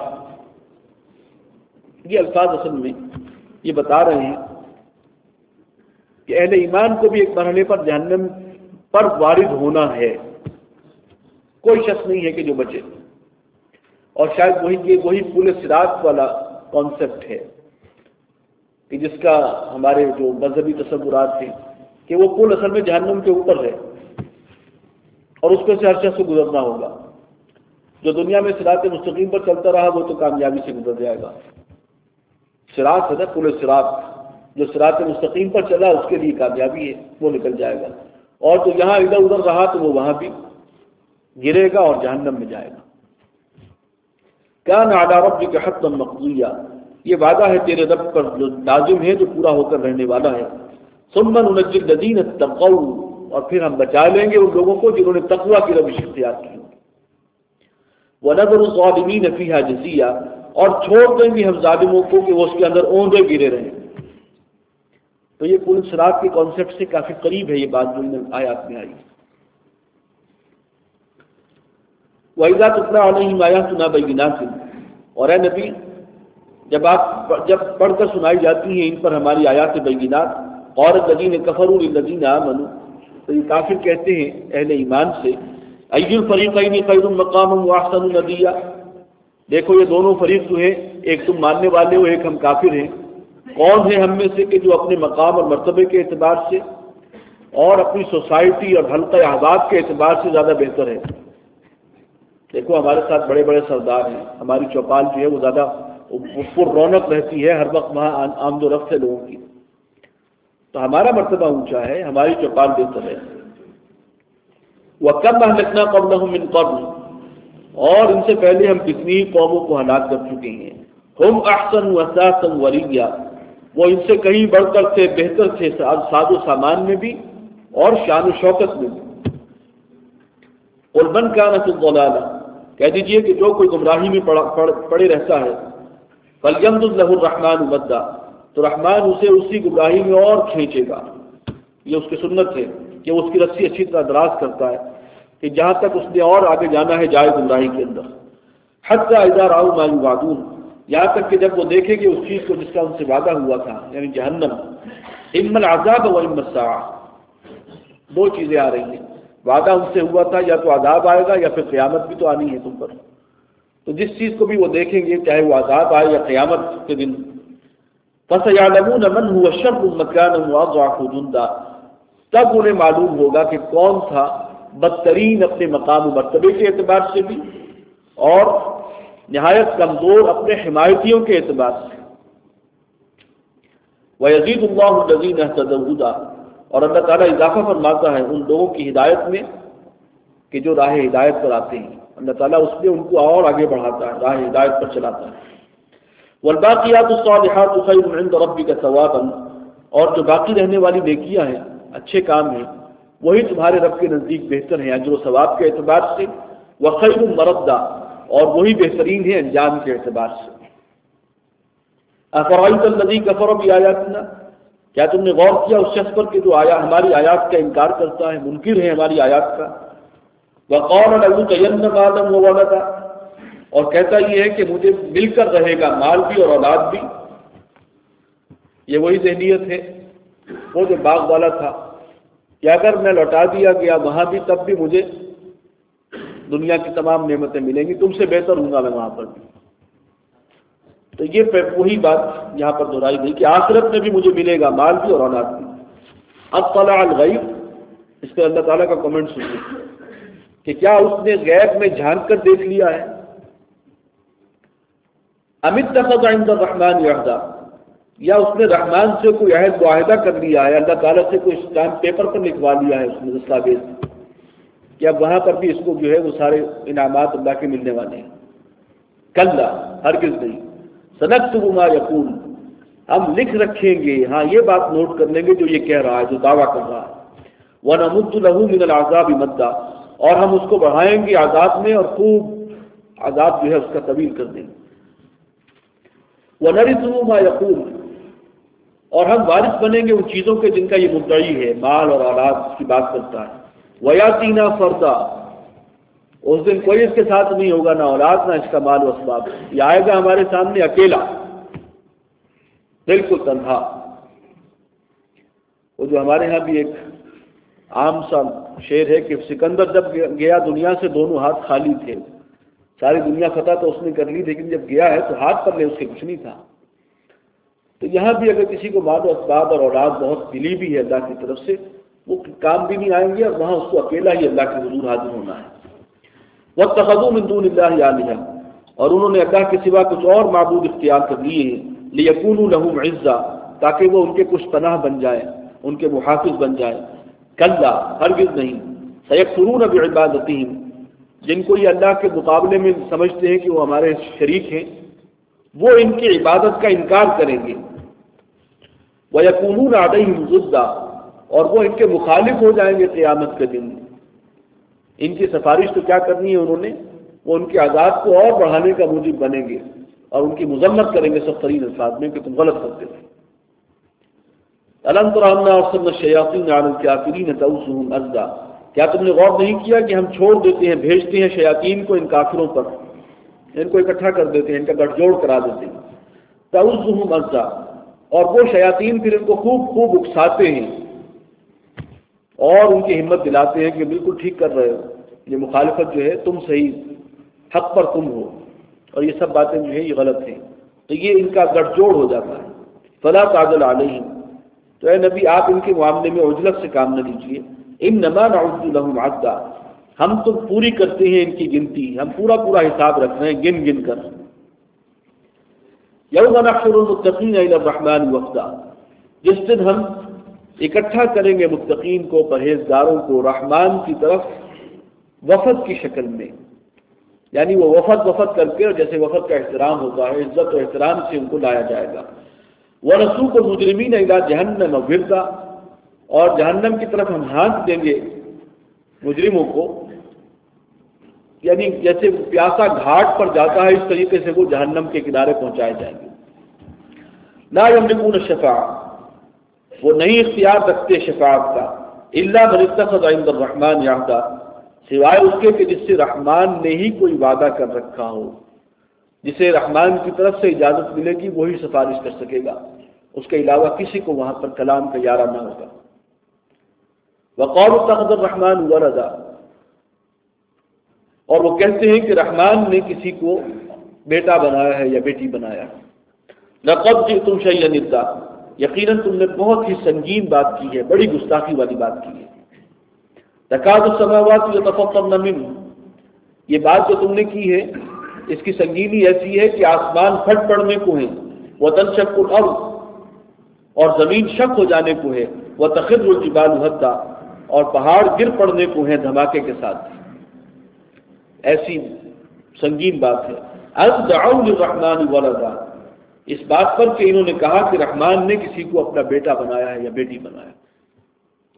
یہ الفاظ اصل میں یہ بتا رہے ہیں کہ اہل ایمان کو بھی ایک مرحلے پر جہنم پر وارد ہونا ہے، کوئی شخص نہیں ہے کہ جو بچے، اور شاید وہی یہ وہی پل صراط والا کانسیپٹ ہے کہ جس کا ہمارے جو مذہبی تصورات ہیں کہ وہ پل اصل میں جہنم کے اوپر ہے، اور اس پہ سے ہر شخص کو گزرنا ہوگا۔ جو دنیا میں صراط مستقیم پر چلتا رہا وہ تو کامیابی سے گزر جائے گا، صراط ہے نا، پل صراط، جو صراط مستقیم پر چلا اس کے لیے کامیابی ہے، وہ نکل جائے گا، اور جو یہاں ادھر ادھر رہا تو وہ وہاں بھی گرے گا اور جہنم میں جائے گا۔ کان علی ربک حتما مقضیا، یہ وعدہ ہے تیرے رب پر جو لازم ہے، جو پورا ہو کر رہنے والا ہے۔ ثم ننجی الذین اتقوا، اور پھر ہم بچا لیں گے ان لوگوں کو جنہوں نے تقوی کی روش اختیار کی، ونذر الظالمین فیہا جثیا، اور چھوڑ دیں گے ہم ظالموں کو کہ وہ اس کے اندر اوندے گرے رہیں۔ تو یہ پل صراط کے کانسیپٹ سے کافی قریب ہے یہ بات جو ان آیات میں آئی۔ وَإِذَا تُتْلَىٰ عَلَيْهِمْ آيَاتُنَا بَيِّنَاتٍ، اور اے نبی جب آپ جب پڑھ کر سنائی جاتی ہیں ان پر ہماری آیات بینات، قَالَ الَّذِينَ كَفَرُوا لِلَّذِينَ آمَنُوا، تو یہ کافر کہتے ہیں اہل ایمان سے، أَيُّ الْفَرِيقَيْنِ خَيْرٌ مَّقَامًا وَأَحْسَنُ نَدِيًّا، دیکھو یہ دونوں فریق جو ہیں، ایک تم ماننے والے ہو، ایک ہم کافر ہیں، کون ہے ہم میں سے کہ جو اپنے مقام اور مرتبے کے اعتبار سے اور اپنی سوسائٹی اور حلقہ احباب کے اعتبار سے زیادہ بہتر ہے۔ دیکھو ہمارے ساتھ بڑے بڑے سردار ہیں، ہماری چوپال جو ہے وہ زیادہ پر رونق رہتی ہے، ہر وقت وہاں آمد و رفت ہے لوگوں کی، تو ہمارا مرتبہ اونچا ہے، ہماری چوپال بہتر ہے۔ وَكَمْ أَهْلَكْنَا قَبْلَهُم مِّن قَرْنٍ، اور ان سے پہلے ہم کتنی قوموں کو ہلاک کر چکے ہیں۔ هُمْ أَحْسَنُ أَثَاثًا وَرِئْيًا، وہ ان سے کہیں بڑھ کر تھے، بہتر تھے ساز و سامان میں بھی اور شان و شوکت میں بھی۔ قُلْ مَنْ كَانَ فِي الضَّلَالَةِ، کہہ دیجئے کہ جو کوئی گمراہی میں پڑے رہتا ہے، فَلْيَمْدُدْ لَهُ الرَّحْمَٰنُ مَدًّا، تو رحمان اسے اسی گمراہی میں اور کھینچے گا۔ یہ اس کی سنت ہے کہ وہ اس کی رسی اچھی طرح دراز کرتا ہے کہ جہاں تک اس نے اور آگے جانا ہے جائے گمراہی کے اندر۔ حَتَّىٰ إِذَا رَأَوْا مَا يُوعَدُونَ، یہاں تک کہ جب وہ دیکھیں گے اس چیز کو جس کا ان سے وعدہ ہوا تھا، یعنی جہنم، إِمَّا الْعَذَابَ وَإِمَّا السَّاعَةَ، دو چیزیں آ رہی ہیں، وعدہ ان سے ہوا تھا یا تو عذاب آئے گا یا پھر قیامت بھی تو آنی ہے تم پر، تو جس چیز کو بھی وہ دیکھیں گے چاہے وہ عذاب آئے یا قیامت کے دن، فَسَيَعْلَمُونَ مَنْ هُوَ شَرٌّ مَّكَانًا وَأَضْعَفُ جُنْدًا، تب انہیں معلوم ہوگا کہ کون تھا بدترین اپنے مقام و مرتبے کے اعتبار سے بھی اور نہایت کمزور اپنے حمایتیوں کے اعتبار سے۔ وَيَزِيدُ اللَّهُ الَّذِينَ اهْتَدَوْا هُدًى، اور اللہ تعالیٰ اضافہ فرماتا ہے ان لوگوں کی ہدایت میں کہ جو راہ ہدایت پر آتے ہیں، اللہ تعالیٰ اس میں ان کو اور آگے بڑھاتا ہے، راہ ہدایت پر چلاتا ہے۔ وَالْبَاقِيَاتُ الصَّالِحَاتُ خَيْرٌ عِندَ رَبِّكَ ثَوَابًا، اور جو باقی رہنے والی نیکیاں ہیں، اچھے کام ہیں، وہی تمہارے رب کے نزدیک بہتر ہیں اجر و ثواب کے اعتبار سے، وخیر مردا، اور وہی بہترین ہے انجام کے اعتبار سے۔ افرأیت الذی کفر بآیاتنا، کیا تم نے غور کیا اس شخص پر کہ جو آیا ہماری آیات کا انکار کرتا ہے، منکر ہے ہماری آیات کا، وقال لأوتین مالا وولدا، اور کہتا یہ ہے کہ مجھے مل کر رہے گا مال بھی اور اولاد بھی۔ یہ وہی ذہنیت ہے وہ جو باغ والا تھا کہ اگر میں لوٹا دیا گیا وہاں بھی تب بھی مجھے دنیا کی تمام نعمتیں ملیں گی، تم سے بہتر ہوں گا میں وہاں پر بھی۔ تو یہ وہی بات یہاں پر دہرائی گئی کہ آخرت میں بھی مجھے ملے گا مال بھی اور اولاد بھی۔ اطلع الغیب، اس پہ اللہ تعالیٰ کا کمنٹ سنیے کہ کیا اس نے غیب میں جھانک کر دیکھ لیا ہے؟ ام اتخذ عند الرحمن عہدا، یا اس نے رحمان سے کوئی عہد معاہدہ کر لیا ہے، اللہ تعالیٰ سے کوئی اسٹامپ پیپر پر لکھوا لیا ہے اس نے دستاویز کہ اب وہاں پر بھی اس کو جو ہے وہ سارے انعامات اللہ کے ملنے والے ہیں؟ کلا، ہرگز نہیں۔ سنکتب ما یقول، ہم لکھ رکھیں گے، ہاں یہ بات نوٹ کر لیں گے جو یہ کہہ رہا ہے، جو دعویٰ کر رہا ہے۔ ونمد له من العذاب مدا، اور ہم اس کو بڑھائیں گے عذاب میں اور خوب عذاب جو ہے اس کا طویل کر دیں گے۔ ونرثه ما یقول، اور ہم وارث بنیں گے ان چیزوں کے جن کا یہ مدعی ہے، مال اور اولاد کی بات کرتا ہے۔ ویاتینا فردا، اس دن کوئی اس کے ساتھ نہیں ہوگا، نہ اولاد نہ اس کا مال و اسباب، یہ آئے گا ہمارے سامنے اکیلا، بالکل تنہا۔ وہ جو ہمارے ہاں بھی ایک عام سا شعر ہے کہ سکندر جب گیا دنیا سے دونوں ہاتھ خالی تھے، ساری دنیا فتح تو اس نے کر لی لیکن جب گیا ہے تو ہاتھ پر لے اس کے کچھ نہیں تھا۔ تو یہاں بھی اگر کسی کو مال و اسباب اور اولاد بہت ملی بھی ہے اللہ کی طرف سے، وہ کام بھی نہیں آئیں گے اور وہاں اس کو اکیلا ہی اللہ کے حضور حاضر ہونا ہے۔ واتخذوا من دون اللہ آلہۃ، اور انہوں نے اللہ کے سوا کچھ اور معبود اختیار کر لیے ہیں، لیکونوا لہم عزا، تاکہ وہ ان کے کچھ پناہ بن جائیں، ان کے محافظ بن جائیں۔ کلا، ہرگز نہیں۔ سیکفرون بعبادتہم، جن کو یہ اللہ کے مقابلے میں سمجھتے ہیں کہ وہ ہمارے شریک ہیں، وہ ان کی عبادت کا انکار کریں گے۔ وَيَكُونُونَ عَلَيْهِمْ ضِدًّا، اور وہ ان کے مخالف ہو جائیں گے قیامت کے دن۔ ان کی سفارش تو کیا کرنی ہے انہوں نے، وہ ان کے عذاب کو اور بڑھانے کا موجب بنیں گے اور ان کی مذمت کریں گے سب ترین الفاظ میں کہ تم غلط کرتے تھے۔ أَلَمْ تَرَ أَنَّا أَرْسَلْنَا الشَّيَاطِينَ عَلَى الْكَافِرِينَ تَؤُوسُهُمْ أَزًّا، کیا تم نے غور نہیں کیا کہ ہم چھوڑ دیتے ہیں، بھیجتے ہیں شیاطین کو ان کافروں پر، ان کو اکٹھا کر دیتے ہیں، ان کا گٹھ جوڑ کرا دیتے ہیں۔ تَؤُوسُهُمْ أَزًّا، اور وہ شیاطین پھر ان کو خوب خوب اکساتے ہیں اور ان کی ہمت دلاتے ہیں کہ بالکل ٹھیک کر رہے ہو، یہ مخالفت جو ہے تم صحیح، حق پر تم ہو، اور یہ سب باتیں جو ہے یہ غلط ہیں، تو یہ ان کا گٹھ جوڑ ہو جاتا ہے۔ فلا تعجل علیہم، تو اے نبی آپ ان کے معاملے میں عجلت سے کام نہ لیجیے۔ انما نعد لهم عدا، ہم تو پوری کرتے ہیں ان کی گنتی، ہم پورا پورا حساب رکھ رہے ہیں گن گن کر۔ یوم نحشر المتقین الی الرحمن وفدا، جس دن ہم اکٹھا کریں گے متقین کو، پرہیزگاروں کو رحمان کی طرف وفد کی شکل میں، یعنی وہ وفد وفد کر کے، جیسے وفد کا احترام ہوتا ہے عزت و احترام سے ان کو لایا جائے گا۔ وَنَسُوقُ الْمُجْرِمِينَ إِلَىٰ جَهَنَّمَ وِرْدًا، اور جہنم کی طرف ہم ہانک دیں گے مجرموں کو، یعنی جیسے پیاسا گھاٹ پر جاتا ہے اس طریقے سے وہ جہنم کے کنارے پہنچائے جائیں گے۔ لا يملكون الشفاعة، وہ نہیں اختیار رکھتے شفاعت کا، الا من اتخذ عند الرحمن عہدا، سوائے اس کے کہ جس سے رحمان نے ہی کوئی وعدہ کر رکھا ہو، جسے رحمان کی طرف سے اجازت ملے گی وہی سفارش کر سکے گا، اس کے علاوہ کسی کو وہاں پر کلام کا یارہ نہ ہوگا۔ وقالوا اتخذ الرحمن ولدا، اور وہ کہتے ہیں کہ رحمان نے کسی کو بیٹا بنایا ہے یا بیٹی بنایا ہے۔ لقد جئتم شيئا ندا، یقیناً تم نے بہت ہی سنگین بات کی ہے، بڑی گستاخی والی بات کی ہے۔ تکاد السماوات يتفطرن منه، یہ بات جو تم نے کی ہے اس کی سنگینی ایسی ہے کہ آسمان پھٹ پڑنے کو ہے، وتنشق الارض، اور زمین شق ہو جانے کو ہے، وتخر الجبال هدا، اور پہاڑ گر پڑنے کو ہیں دھماکے کے ساتھ، ایسی سنگین بات ہے۔ ان دعوا للرحمن ولدا، اس بات پر کہ انہوں نے کہا کہ رحمان نے کسی کو اپنا بیٹا بنایا ہے یا بیٹی بنایا۔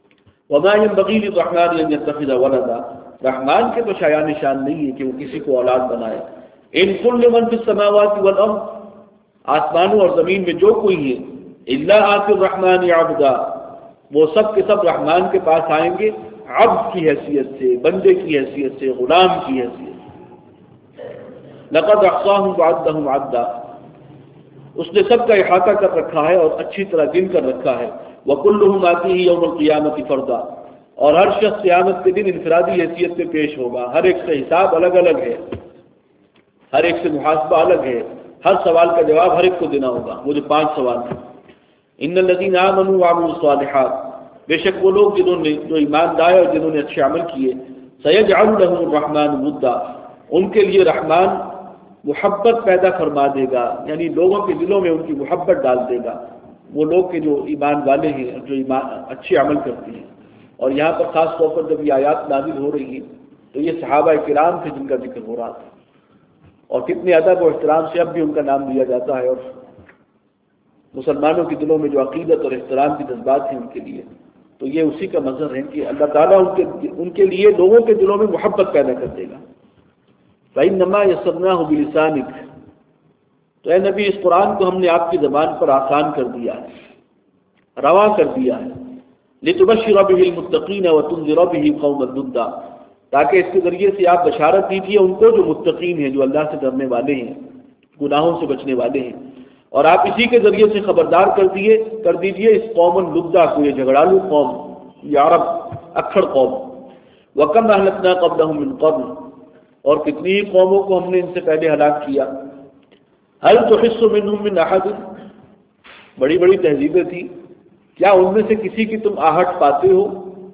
وما ينبغي للرحمن ان يتخذ ولدا، رحمان کے تو شایع نشان نہیں ہے کہ وہ کسی کو اولاد بنائے. ان كل من في السماوات والارض، آسمانوں اور زمین میں جو کوئی ہے، الا آتي الرحمن عبدا، وہ سب کے سب رحمان کے پاس آئیں گے عبد کی حیثیت سے، بندے کی حیثیت سے، غلام کی حیثیت سے. لقد احصاهم وعدهم عدا، اس نے سب کا احاطہ کر رکھا ہے اور اچھی طرح گن کر رکھا ہے. وَكُلُّهُمْ آتِيهِ يَوْمَ الْقِيَامَةِ فَرْدًا، اور ہر شخص قیامت کے دن انفرادی حیثیت میں پیش ہوگا. ہر ایک سے حساب الگ الگ ہے، ہر ایک سے محاسبہ الگ ہے، ہر سوال کا جواب ہر ایک کو دینا ہوگا. وہ جو پانچ سوال ہیں. ان الذين آمنوا وعملوا الصالحات، بے شک وہ لوگ جنہوں نے جو ایمان لائے اور جنہوں نے اچھے عمل کیے، سيجعل لهم الرحمن ودا، ان کے لیے رحمان محبت پیدا فرما دے گا، یعنی لوگوں کے دلوں میں ان کی محبت ڈال دے گا. وہ لوگ کے جو ایمان والے ہیں، جو ایمان اچھے عمل کرتے ہیں. اور یہاں پر خاص طور پر جب یہ آیات نازل ہو رہی ہیں تو یہ صحابہ کرام تھے جن کا ذکر ہو رہا تھا، اور کتنے ادب و احترام سے اب بھی ان کا نام لیا جاتا ہے. اور مسلمانوں کے دلوں میں جو عقیدت اور احترام کی جذبات ہیں ان کے لیے، تو یہ اسی کا مظہر ہے کہ اللہ تعالیٰ ان کے ان کے لیے لوگوں کے دلوں میں محبت پیدا کر دے گا. فإنما يسرناه بلسانك، تو اے نبی اس قرآن کو ہم نے آپ کی زبان پر آسان کر دیا ہے، رواں کر دیا ہے. لتبشر به المتقین وتنذر به قوما لدا، تاکہ اس کے ذریعے سے آپ بشارت دیجیے ان کو جو متقین ہیں، جو اللہ سے ڈرنے والے ہیں، گناہوں سے بچنے والے ہیں، اور آپ اسی کے ذریعے سے خبردار کر دیے کر دیجیے اس قوم لدا کو، یہ جھگڑالو قوم، یہ عرب اکھڑ قوم. وکم اہلکنا قبلہم من قبل، اور کتنی ہی قوموں کو ہم نے ان سے پہلے ہلاک کیا. هل تحس منهم من احد، بڑی بڑی تہذیبیں تھیں، کیا ان میں سے کسی کی تم آہٹ پاتے ہو؟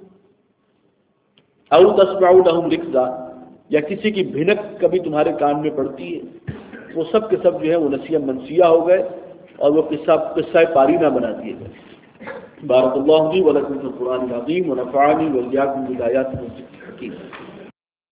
او تسمع لهم رکزا، یا کسی کی بھنک کبھی تمہارے کان میں پڑتی ہے؟ وہ سب کے سب جو ہے وہ نسیہ منسیہ ہو گئے اور وہ قصہ قصہ پارینہ بنا دیے گئے. بارک اللہ لی ولکم فی القرآن العظیم ونفعنی وإیاکم بالآیات والذکر الحکیم.